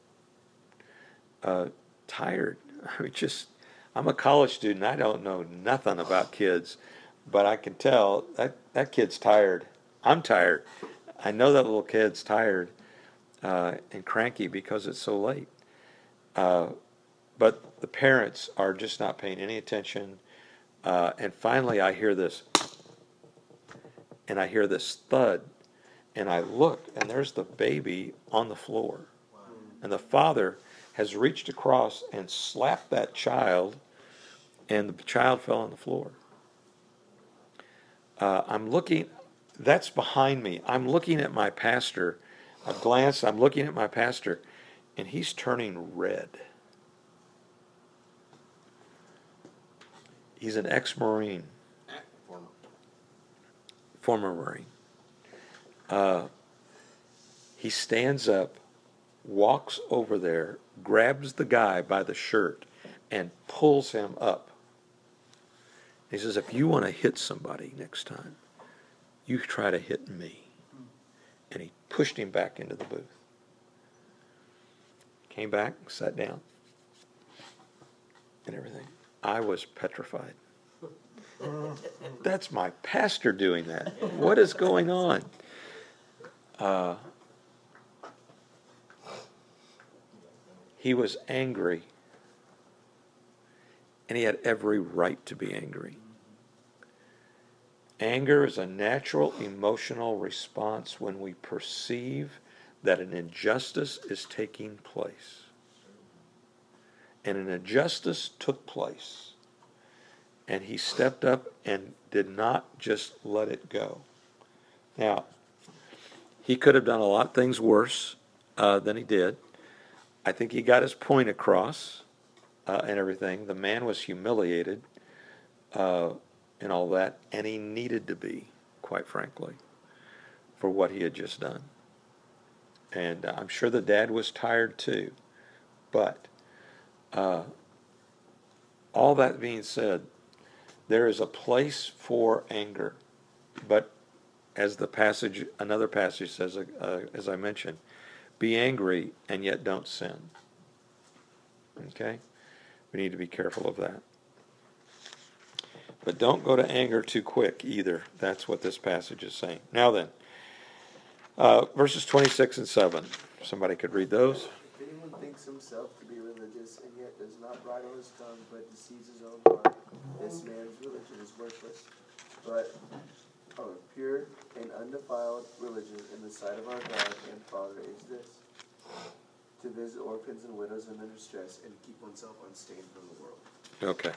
Tired. I mean, I'm a college student. I don't know nothing about kids, but I can tell that kid's tired. I'm tired. I know that little kid's tired and cranky because it's so late. But the parents are just not paying any attention. And finally I hear this, and I hear this thud, and I look, and there's the baby on the floor. Wow. And the father has reached across and slapped that child, and the child fell on the floor. I'm looking, that's behind me. I'm looking at my pastor. I'm looking at my pastor, and he's turning red. He's an ex-Marine. Former Marine. He stands up, walks over there, grabs the guy by the shirt, and pulls him up. He says, if you want to hit somebody next time, you try to hit me. And he pushed him back into the booth. Came back, sat down, and everything. I was petrified. That's my pastor doing that. What is going on? He was angry, and he had every right to be angry. Anger is a natural emotional response when we perceive that an injustice is taking place. And an injustice took place. And he stepped up and did not just let it go. Now, he could have done a lot of things worse than he did. I think he got his point across and everything. The man was humiliated and all that, and he needed to be, quite frankly, for what he had just done. And I'm sure the dad was tired too. But all that being said, there is a place for anger. But as another passage says, as I mentioned, be angry and yet don't sin. Okay? We need to be careful of that. But don't go to anger too quick either. That's what this passage is saying. Now then, verses 26 and 7. Somebody could read those. If anyone thinks himself to be religious and yet does not bridle his tongue but deceives his own heart, this man's religion is worthless. But pure and undefiled religion in the sight of our God and Father is this: to visit orphans and widows in their distress and keep oneself unstained from the world. Okay.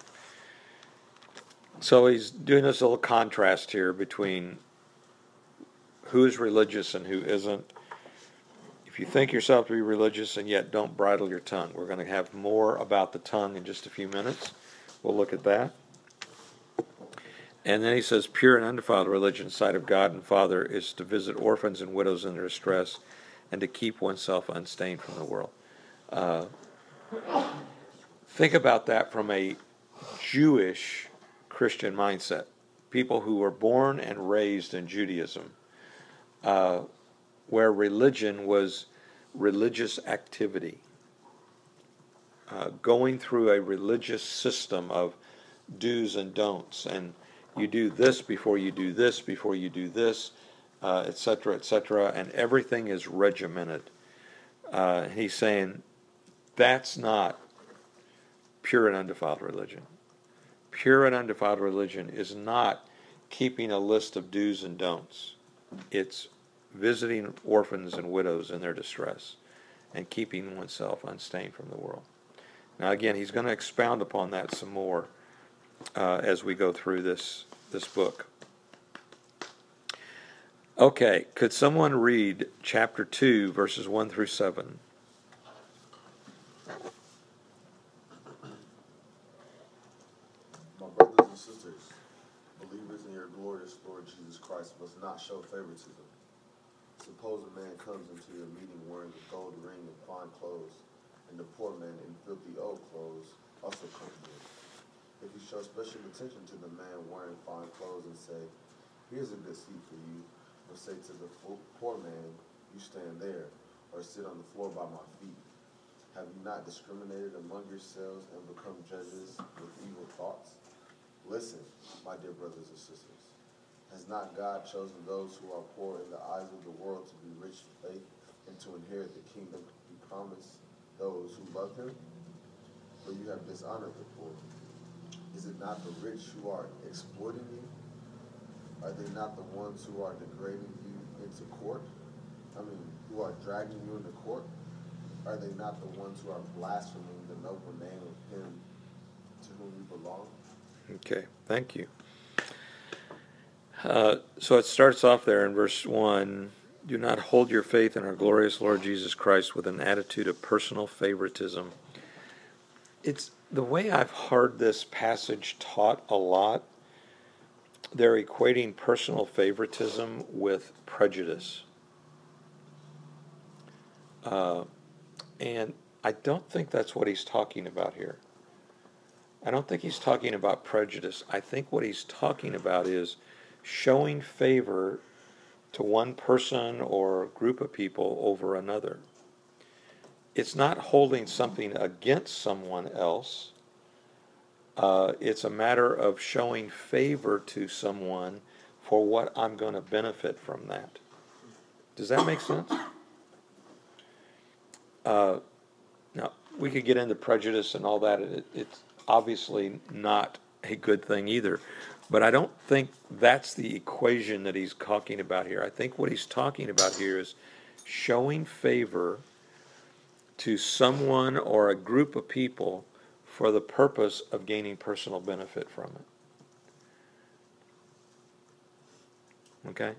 So he's doing this little contrast here between who is religious and who isn't. If you think yourself to be religious and yet don't bridle your tongue. We're going to have more about the tongue in just a few minutes. We'll look at that. And then he says, pure and undefiled religion in the sight of God and Father is to visit orphans and widows in their distress and to keep oneself unstained from the world. Think about that from a Jewish Christian mindset. People who were born and raised in Judaism, where religion was religious activity, going through a religious system of do's and don'ts, and you do this before you do this, before you do this, et cetera, and everything is regimented. He's saying that's not pure and undefiled religion. Pure and undefiled religion is not keeping a list of do's and don'ts. It's visiting orphans and widows in their distress and keeping oneself unstained from the world. Now again, he's going to expound upon that some more as we go through this book. Okay, could someone read chapter 2, verses 1 through 7? My brothers and sisters, believers in your glorious Lord Jesus Christ must not show favoritism. Suppose a man comes into your meeting wearing a gold ring and fine clothes, and the poor man in filthy old clothes also comes in. If you show special attention to the man wearing fine clothes and say, "Here's a good seat for you," but say to the poor man, "You stand there," or "Sit on the floor by my feet," have you not discriminated among yourselves and become judges with evil thoughts? Listen, my dear brothers and sisters. Has not God chosen those who are poor in the eyes of the world to be rich in faith and to inherit the kingdom he promised those who love him? But you have dishonored the poor. Is it not the rich who are exploiting you? Are they not the ones who are degrading you into court? Who are dragging you into court? Are they not the ones who are blaspheming the noble name of him to whom you belong? Okay, thank you. So it starts off there in verse 1, do not hold your faith in our glorious Lord Jesus Christ with an attitude of personal favoritism. It's the way I've heard this passage taught a lot. They're equating personal favoritism with prejudice. And I don't think that's what he's talking about here. I don't think he's talking about prejudice. I think what he's talking about is showing favor to one person or group of people over another. It's not holding something against someone else. It's a matter of showing favor to someone for what I'm going to benefit from that. Does that make sense? Now, we could get into prejudice and all that. It's obviously not a good thing either. But I don't think that's the equation that he's talking about here. I think what he's talking about here is showing favor to someone or a group of people for the purpose of gaining personal benefit from it. Okay?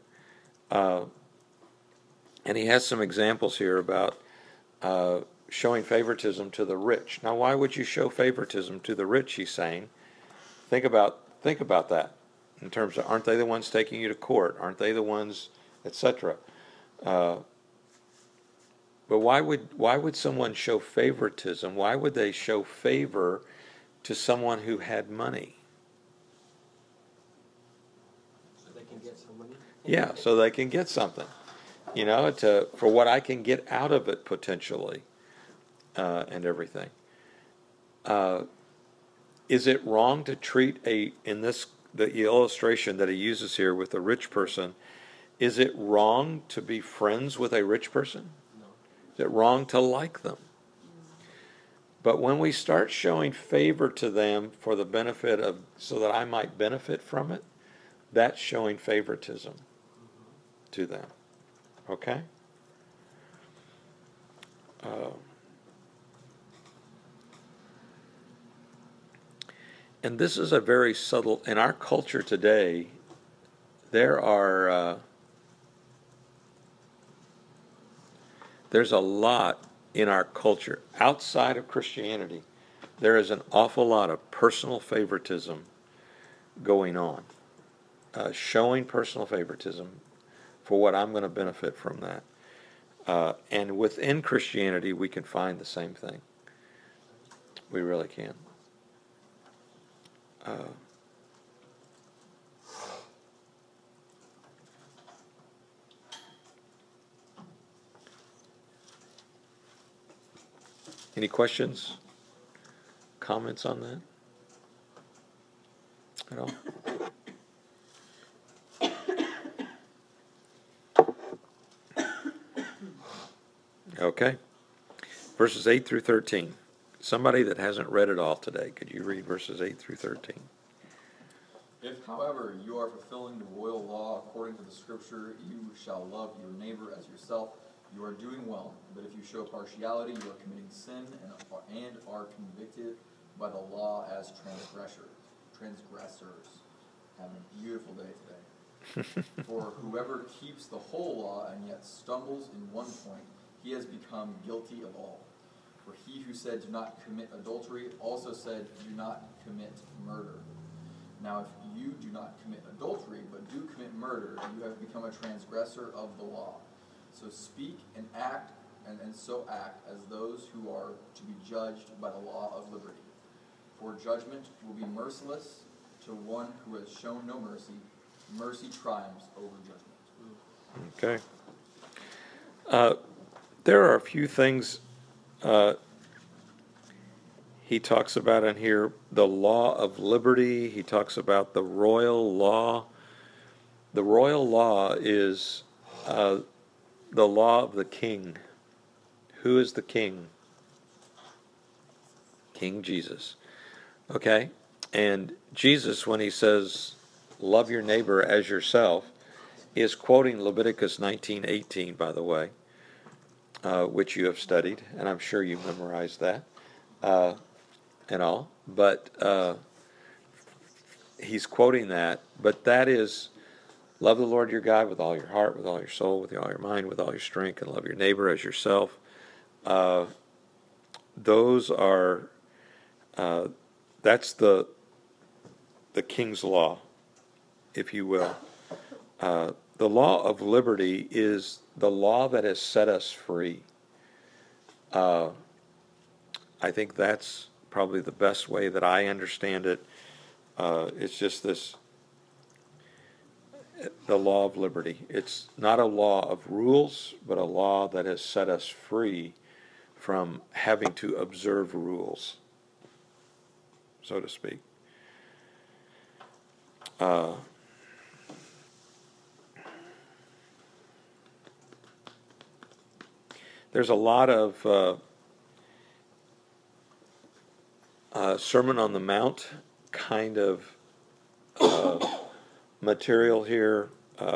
And he has some examples here about showing favoritism to the rich. Now, why would you show favoritism to the rich, he's saying? Think about that in terms of, aren't they the ones taking you to court? Aren't they the ones, etc.? But why would someone show favoritism? Why would they show favor to someone who had money? So they can get some money? Yeah, so they can get something. For what I can get out of it potentially, and everything. Is it wrong to treat the illustration that he uses here with a rich person, is it wrong to be friends with a rich person? No. Is it wrong to like them? But when we start showing favor to them for the benefit of, so that I might benefit from it, that's showing favoritism to them. Okay? And this is a very subtle, in our culture today, there's a lot in our culture, outside of Christianity, there is an awful lot of personal favoritism going on. Showing personal favoritism for what I'm going to benefit from that. And within Christianity, we can find the same thing. We really can. Any questions, comments on that at all? Okay. Verses 8 through 13. Somebody that hasn't read it all today, could you read verses 8 through 13? If, however, you are fulfilling the royal law according to the scripture, you shall love your neighbor as yourself, you are doing well. But if you show partiality, you are committing sin and are convicted by the law as transgressors. Having a beautiful day today. For whoever keeps the whole law and yet stumbles in one point, he has become guilty of all. For he who said, do not commit adultery, also said, do not commit murder. Now if you do not commit adultery, but do commit murder, you have become a transgressor of the law. So speak and act, and so act as those who are to be judged by the law of liberty. For judgment will be merciless to one who has shown no mercy. Mercy triumphs over judgment. Okay. There are a few things he talks about in here. The law of liberty. He talks about the royal law. The royal law is the law of the king. Who is the king? King Jesus. Okay? And Jesus, when he says, love your neighbor as yourself, is quoting Leviticus 19:18, by the way, which you have studied, and I'm sure you memorized that and all. But he's quoting that. But that is, love the Lord your God with all your heart, with all your soul, with all your mind, with all your strength, and love your neighbor as yourself. Those are, that's the king's law, if you will. The law of liberty is the law that has set us free. I think that's probably the best way that I understand it. It's just this, the law of liberty. It's not a law of rules, but a law that has set us free from having to observe rules, so to speak. There's a lot of Sermon on the Mount kind of material here.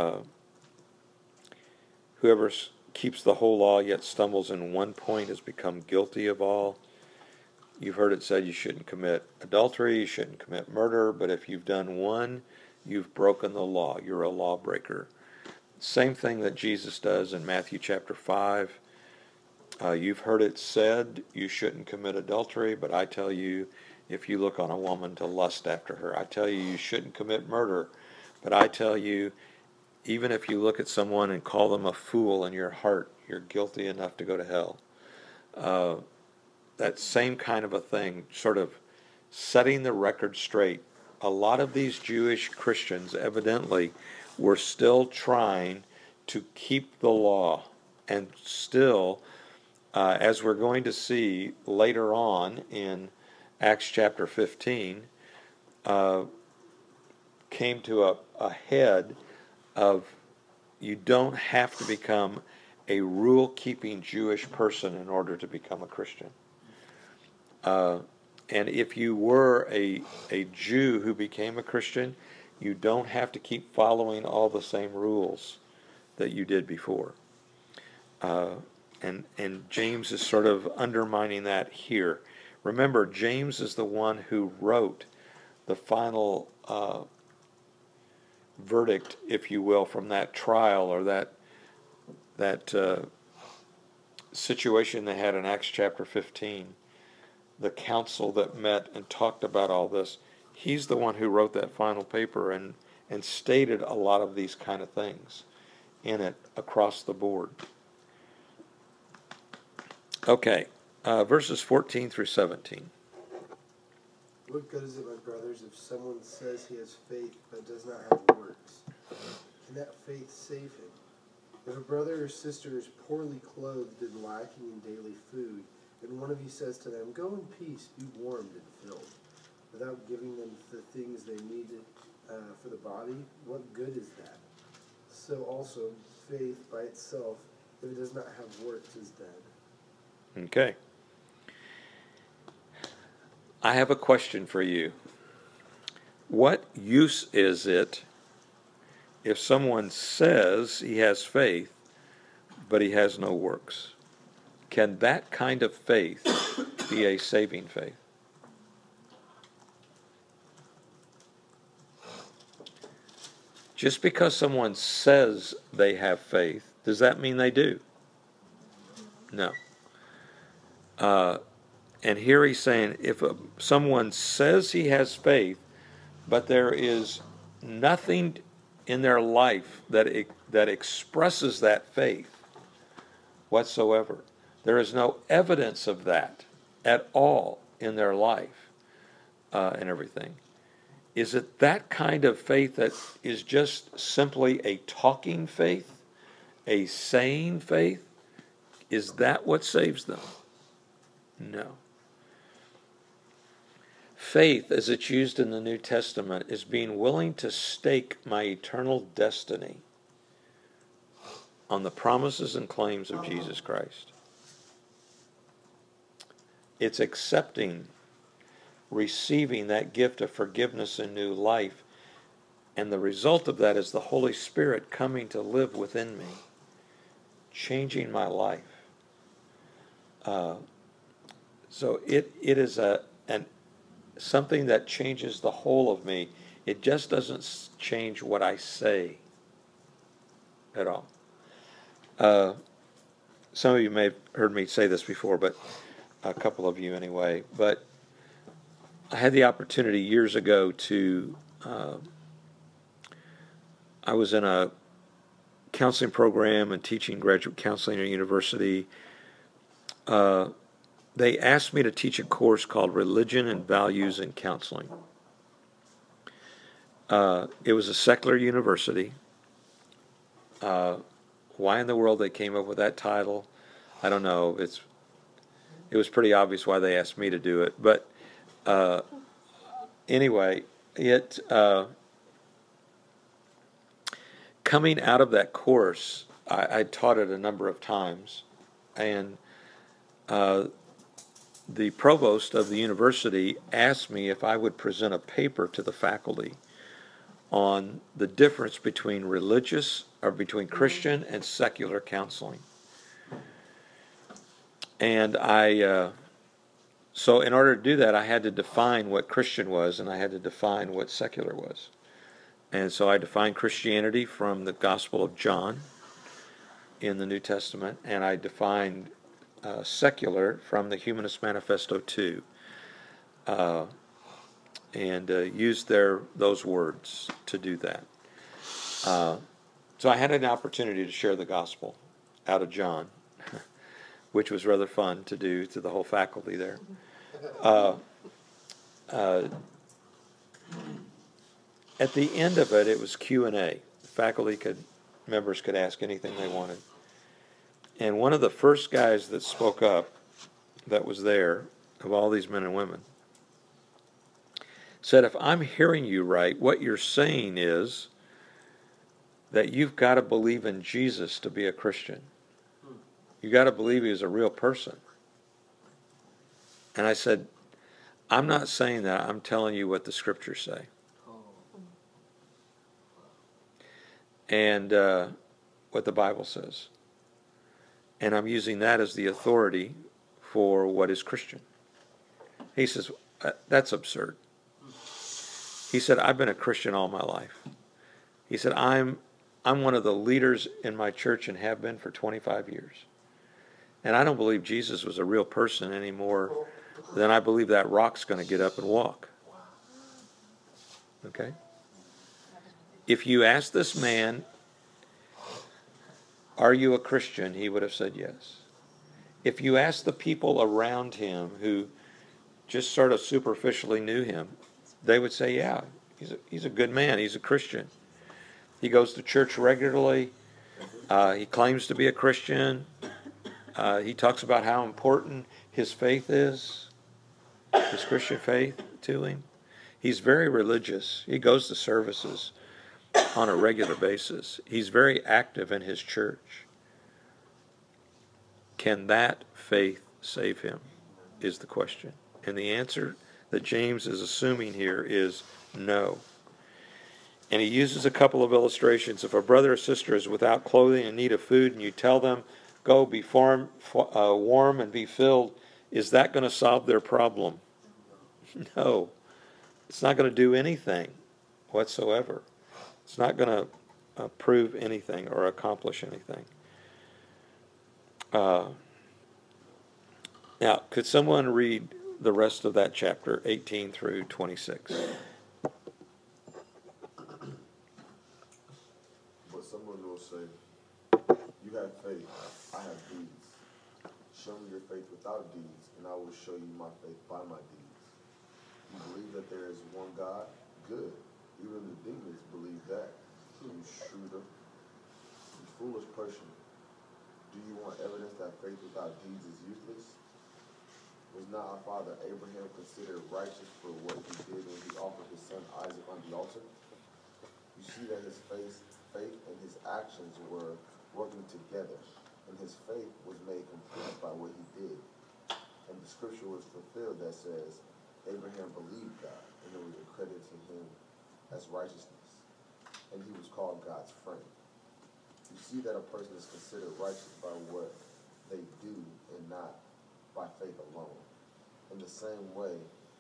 Whoever keeps the whole law yet stumbles in one point has become guilty of all. You've heard it said you shouldn't commit adultery, you shouldn't commit murder, but if you've done one, you've broken the law. You're a lawbreaker. Same thing that Jesus does in Matthew chapter 5. You've heard it said you shouldn't commit adultery, but I tell you, if you look on a woman to lust after her, I tell you, you shouldn't commit murder, but I tell you, even if you look at someone and call them a fool in your heart, you're guilty enough to go to hell. That same kind of a thing, sort of setting the record straight. A lot of these Jewish Christians evidently were still trying to keep the law, and still, as we're going to see later on in Acts chapter 15, came to a head of, you don't have to become a rule-keeping Jewish person in order to become a Christian. And if you were a Jew who became a Christian, you don't have to keep following all the same rules that you did before. And James is sort of undermining that here. Remember, James is the one who wrote the final verdict, if you will, from that trial or that situation they had in Acts chapter 15. The council that met and talked about all this. He's the one who wrote that final paper and stated a lot of these kind of things in it across the board. Okay, verses 14 through 17. What good is it, my brothers, if someone says he has faith but does not have works? Can that faith save him? If a brother or sister is poorly clothed and lacking in daily food, and one of you says to them, go in peace, be warmed and filled, without giving them the things they need for the body, what good is that? So also, faith by itself, if it does not have works, is dead. Okay. I have a question for you. What use is it if someone says he has faith, but he has no works? Can that kind of faith be a saving faith? Just because someone says they have faith, does that mean they do? No. And here he's saying, if someone says he has faith, but there is nothing in their life that expresses that faith whatsoever, there is no evidence of that at all in their life and everything. Is it that kind of faith that is just simply a talking faith, a saying faith? Is that what saves them? No. Faith, as it's used in the New Testament, is being willing to stake my eternal destiny on the promises and claims of Jesus Christ. It's accepting, receiving that gift of forgiveness and new life, and the result of that is the Holy Spirit coming to live within me, changing my life. So it is something that changes the whole of me. It just doesn't change what I say at all. Some of you may have heard me say this before, but a couple of you anyway. But I had the opportunity years ago to, I was in a counseling program and teaching graduate counseling at a university. They asked me to teach a course called Religion and Values in Counseling. It was a secular university. Why in the world they came up with that title, I don't know. It was pretty obvious why they asked me to do it. But anyway, coming out of that course, I taught it a number of times, and the provost of the university asked me if I would present a paper to the faculty on the difference between between Christian and secular counseling. And so in order to do that, I had to define what Christian was, and I had to define what secular was. And so I defined Christianity from the Gospel of John in the New Testament, and I defined secular from the Humanist Manifesto 2, and used those words to do that. So I had an opportunity to share the gospel out of John, which was rather fun to do to the whole faculty there. At the end of it, it was Q&A. Members could ask anything they wanted. And one of the first guys that spoke up, that was there, of all these men and women, said, if I'm hearing you right, what you're saying is that you've got to believe in Jesus to be a Christian. You've got to believe he is a real person. And I said, I'm not saying that. I'm telling you what the scriptures say. And what the Bible says. And I'm using that as the authority for what is Christian. He says, that's absurd. He said, I've been a Christian all my life. He said, I'm one of the leaders in my church and have been for 25 years. And I don't believe Jesus was a real person any more than I believe that rock's going to get up and walk. Okay? If you ask this man, are you a Christian? He would have said yes. If you ask the people around him who just sort of superficially knew him, they would say, yeah, he's a good man. He's a Christian. He goes to church regularly. He claims to be a Christian. He talks about how important his faith is, his Christian faith to him. He's very religious. He goes to services on a regular basis. He's very active in his church. Can that faith save him, is the question. And the answer that James is assuming here is no. And he uses a couple of illustrations. If a brother or sister is without clothing and need of food, and you tell them, go be warm and be filled, is that going to solve their problem? No. It's not going to do anything whatsoever. It's not going to prove anything or accomplish anything. Now, could someone read the rest of that chapter, 18 through 26? But someone will say, you have faith, I have deeds. Show me your faith without deeds, and I will show you my faith by my deeds. You believe that there is one God? Good. Even the demons believe that. You shrewder, you foolish person. Do you want evidence that faith without deeds is useless? Was not our father Abraham considered righteous for what he did when he offered his son Isaac on the altar? You see that his faith and his actions were working together, and his faith was made complete by what he did. And the scripture was fulfilled that says, Abraham believed God, and it was accredited to him as righteousness, and he was called God's friend. You see that a person is considered righteous by what they do and not by faith alone. In the same way,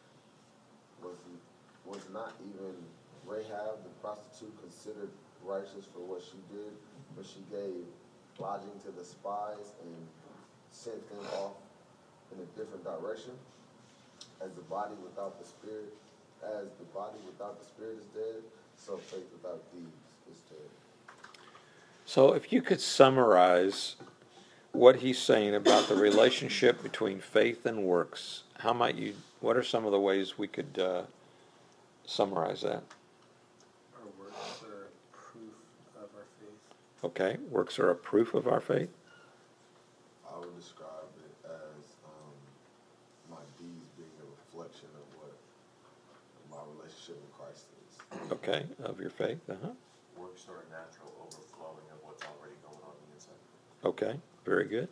was not even Rahab the prostitute considered righteous for what she did when she gave lodging to the spies and sent them off in a different direction? As the body without the spirit is dead, so faith without deeds is dead. So if you could summarize what he's saying about the relationship between faith and works, what are some of the ways we could summarize that? Our works are proof of our faith. Okay, works are a proof of our faith. I would describe it as my deeds being a reflection of what my relationship with Christ is. Okay, of your faith. Works are a natural overflowing of what's already going on the inside. Okay, very good.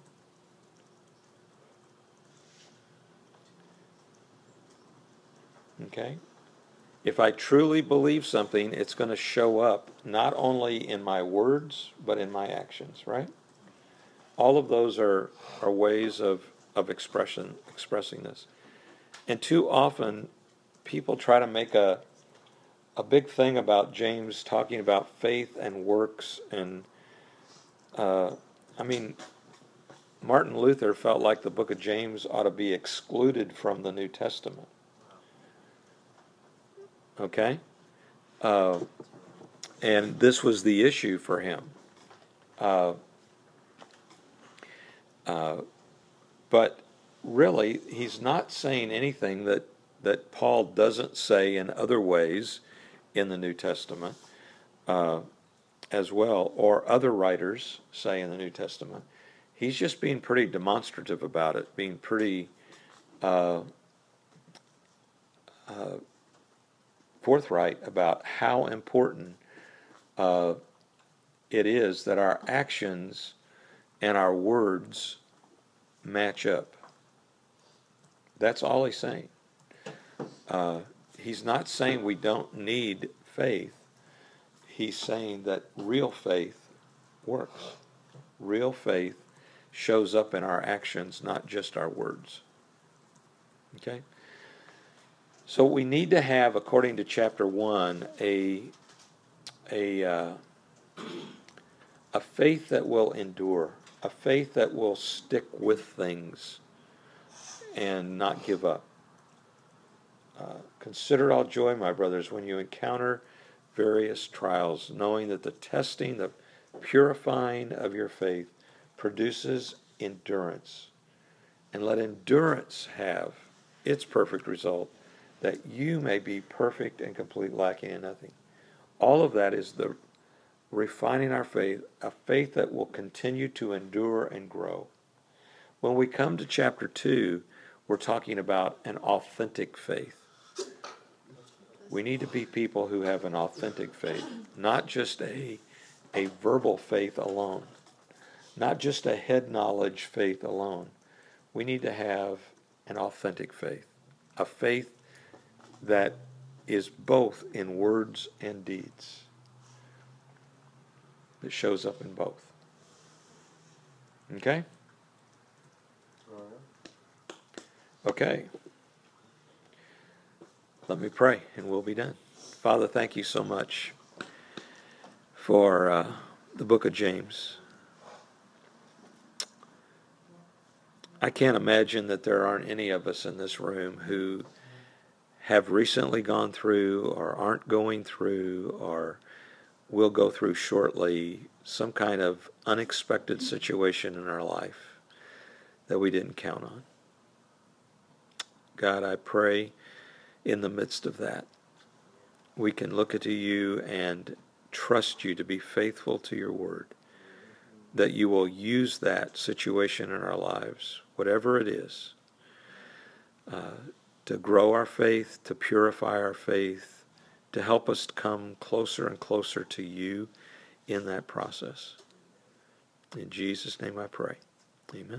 Okay. If I truly believe something, it's going to show up not only in my words, but in my actions, right? All of those are ways of expressing this. And too often, people try to make a big thing about James talking about faith and works. And, Martin Luther felt like the book of James ought to be excluded from the New Testament. Okay? And this was the issue for him. But really, he's not saying anything that Paul doesn't say in other ways in the New Testament as well, or other writers say in the New Testament. He's just being pretty demonstrative about it, being pretty forthright about how important it is that our actions and our words match up. That's all he's saying. He's not saying we don't need faith. He's saying that real faith works. Real faith shows up in our actions, not just our words. Okay? So we need to have, according to chapter 1, a faith that will endure, a faith that will stick with things and not give up. Consider all joy, my brothers, when you encounter various trials, knowing that the testing, the purifying of your faith produces endurance. And let endurance have its perfect result, that you may be perfect and complete, lacking in nothing. All of that is the refining our faith, a faith that will continue to endure and grow. When we come to chapter 2, we're talking about an authentic faith. We need to be people who have an authentic faith, not just a verbal faith alone, not just a head knowledge faith alone. We need to have an authentic faith, a faith that is both in words and deeds, that shows up in both. Okay? Okay. Let me pray and we'll be done. Father, thank you so much for the book of James. I can't imagine that there aren't any of us in this room who have recently gone through or aren't going through or will go through shortly some kind of unexpected situation in our life that we didn't count on. God, I pray in the midst of that, we can look to you and trust you to be faithful to your word, that you will use that situation in our lives, whatever it is, to grow our faith, to purify our faith, to help us come closer and closer to you in that process. In Jesus' name I pray. Amen.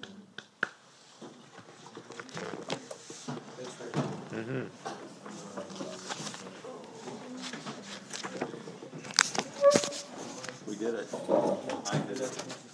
Mm-hmm. We did it. I did it.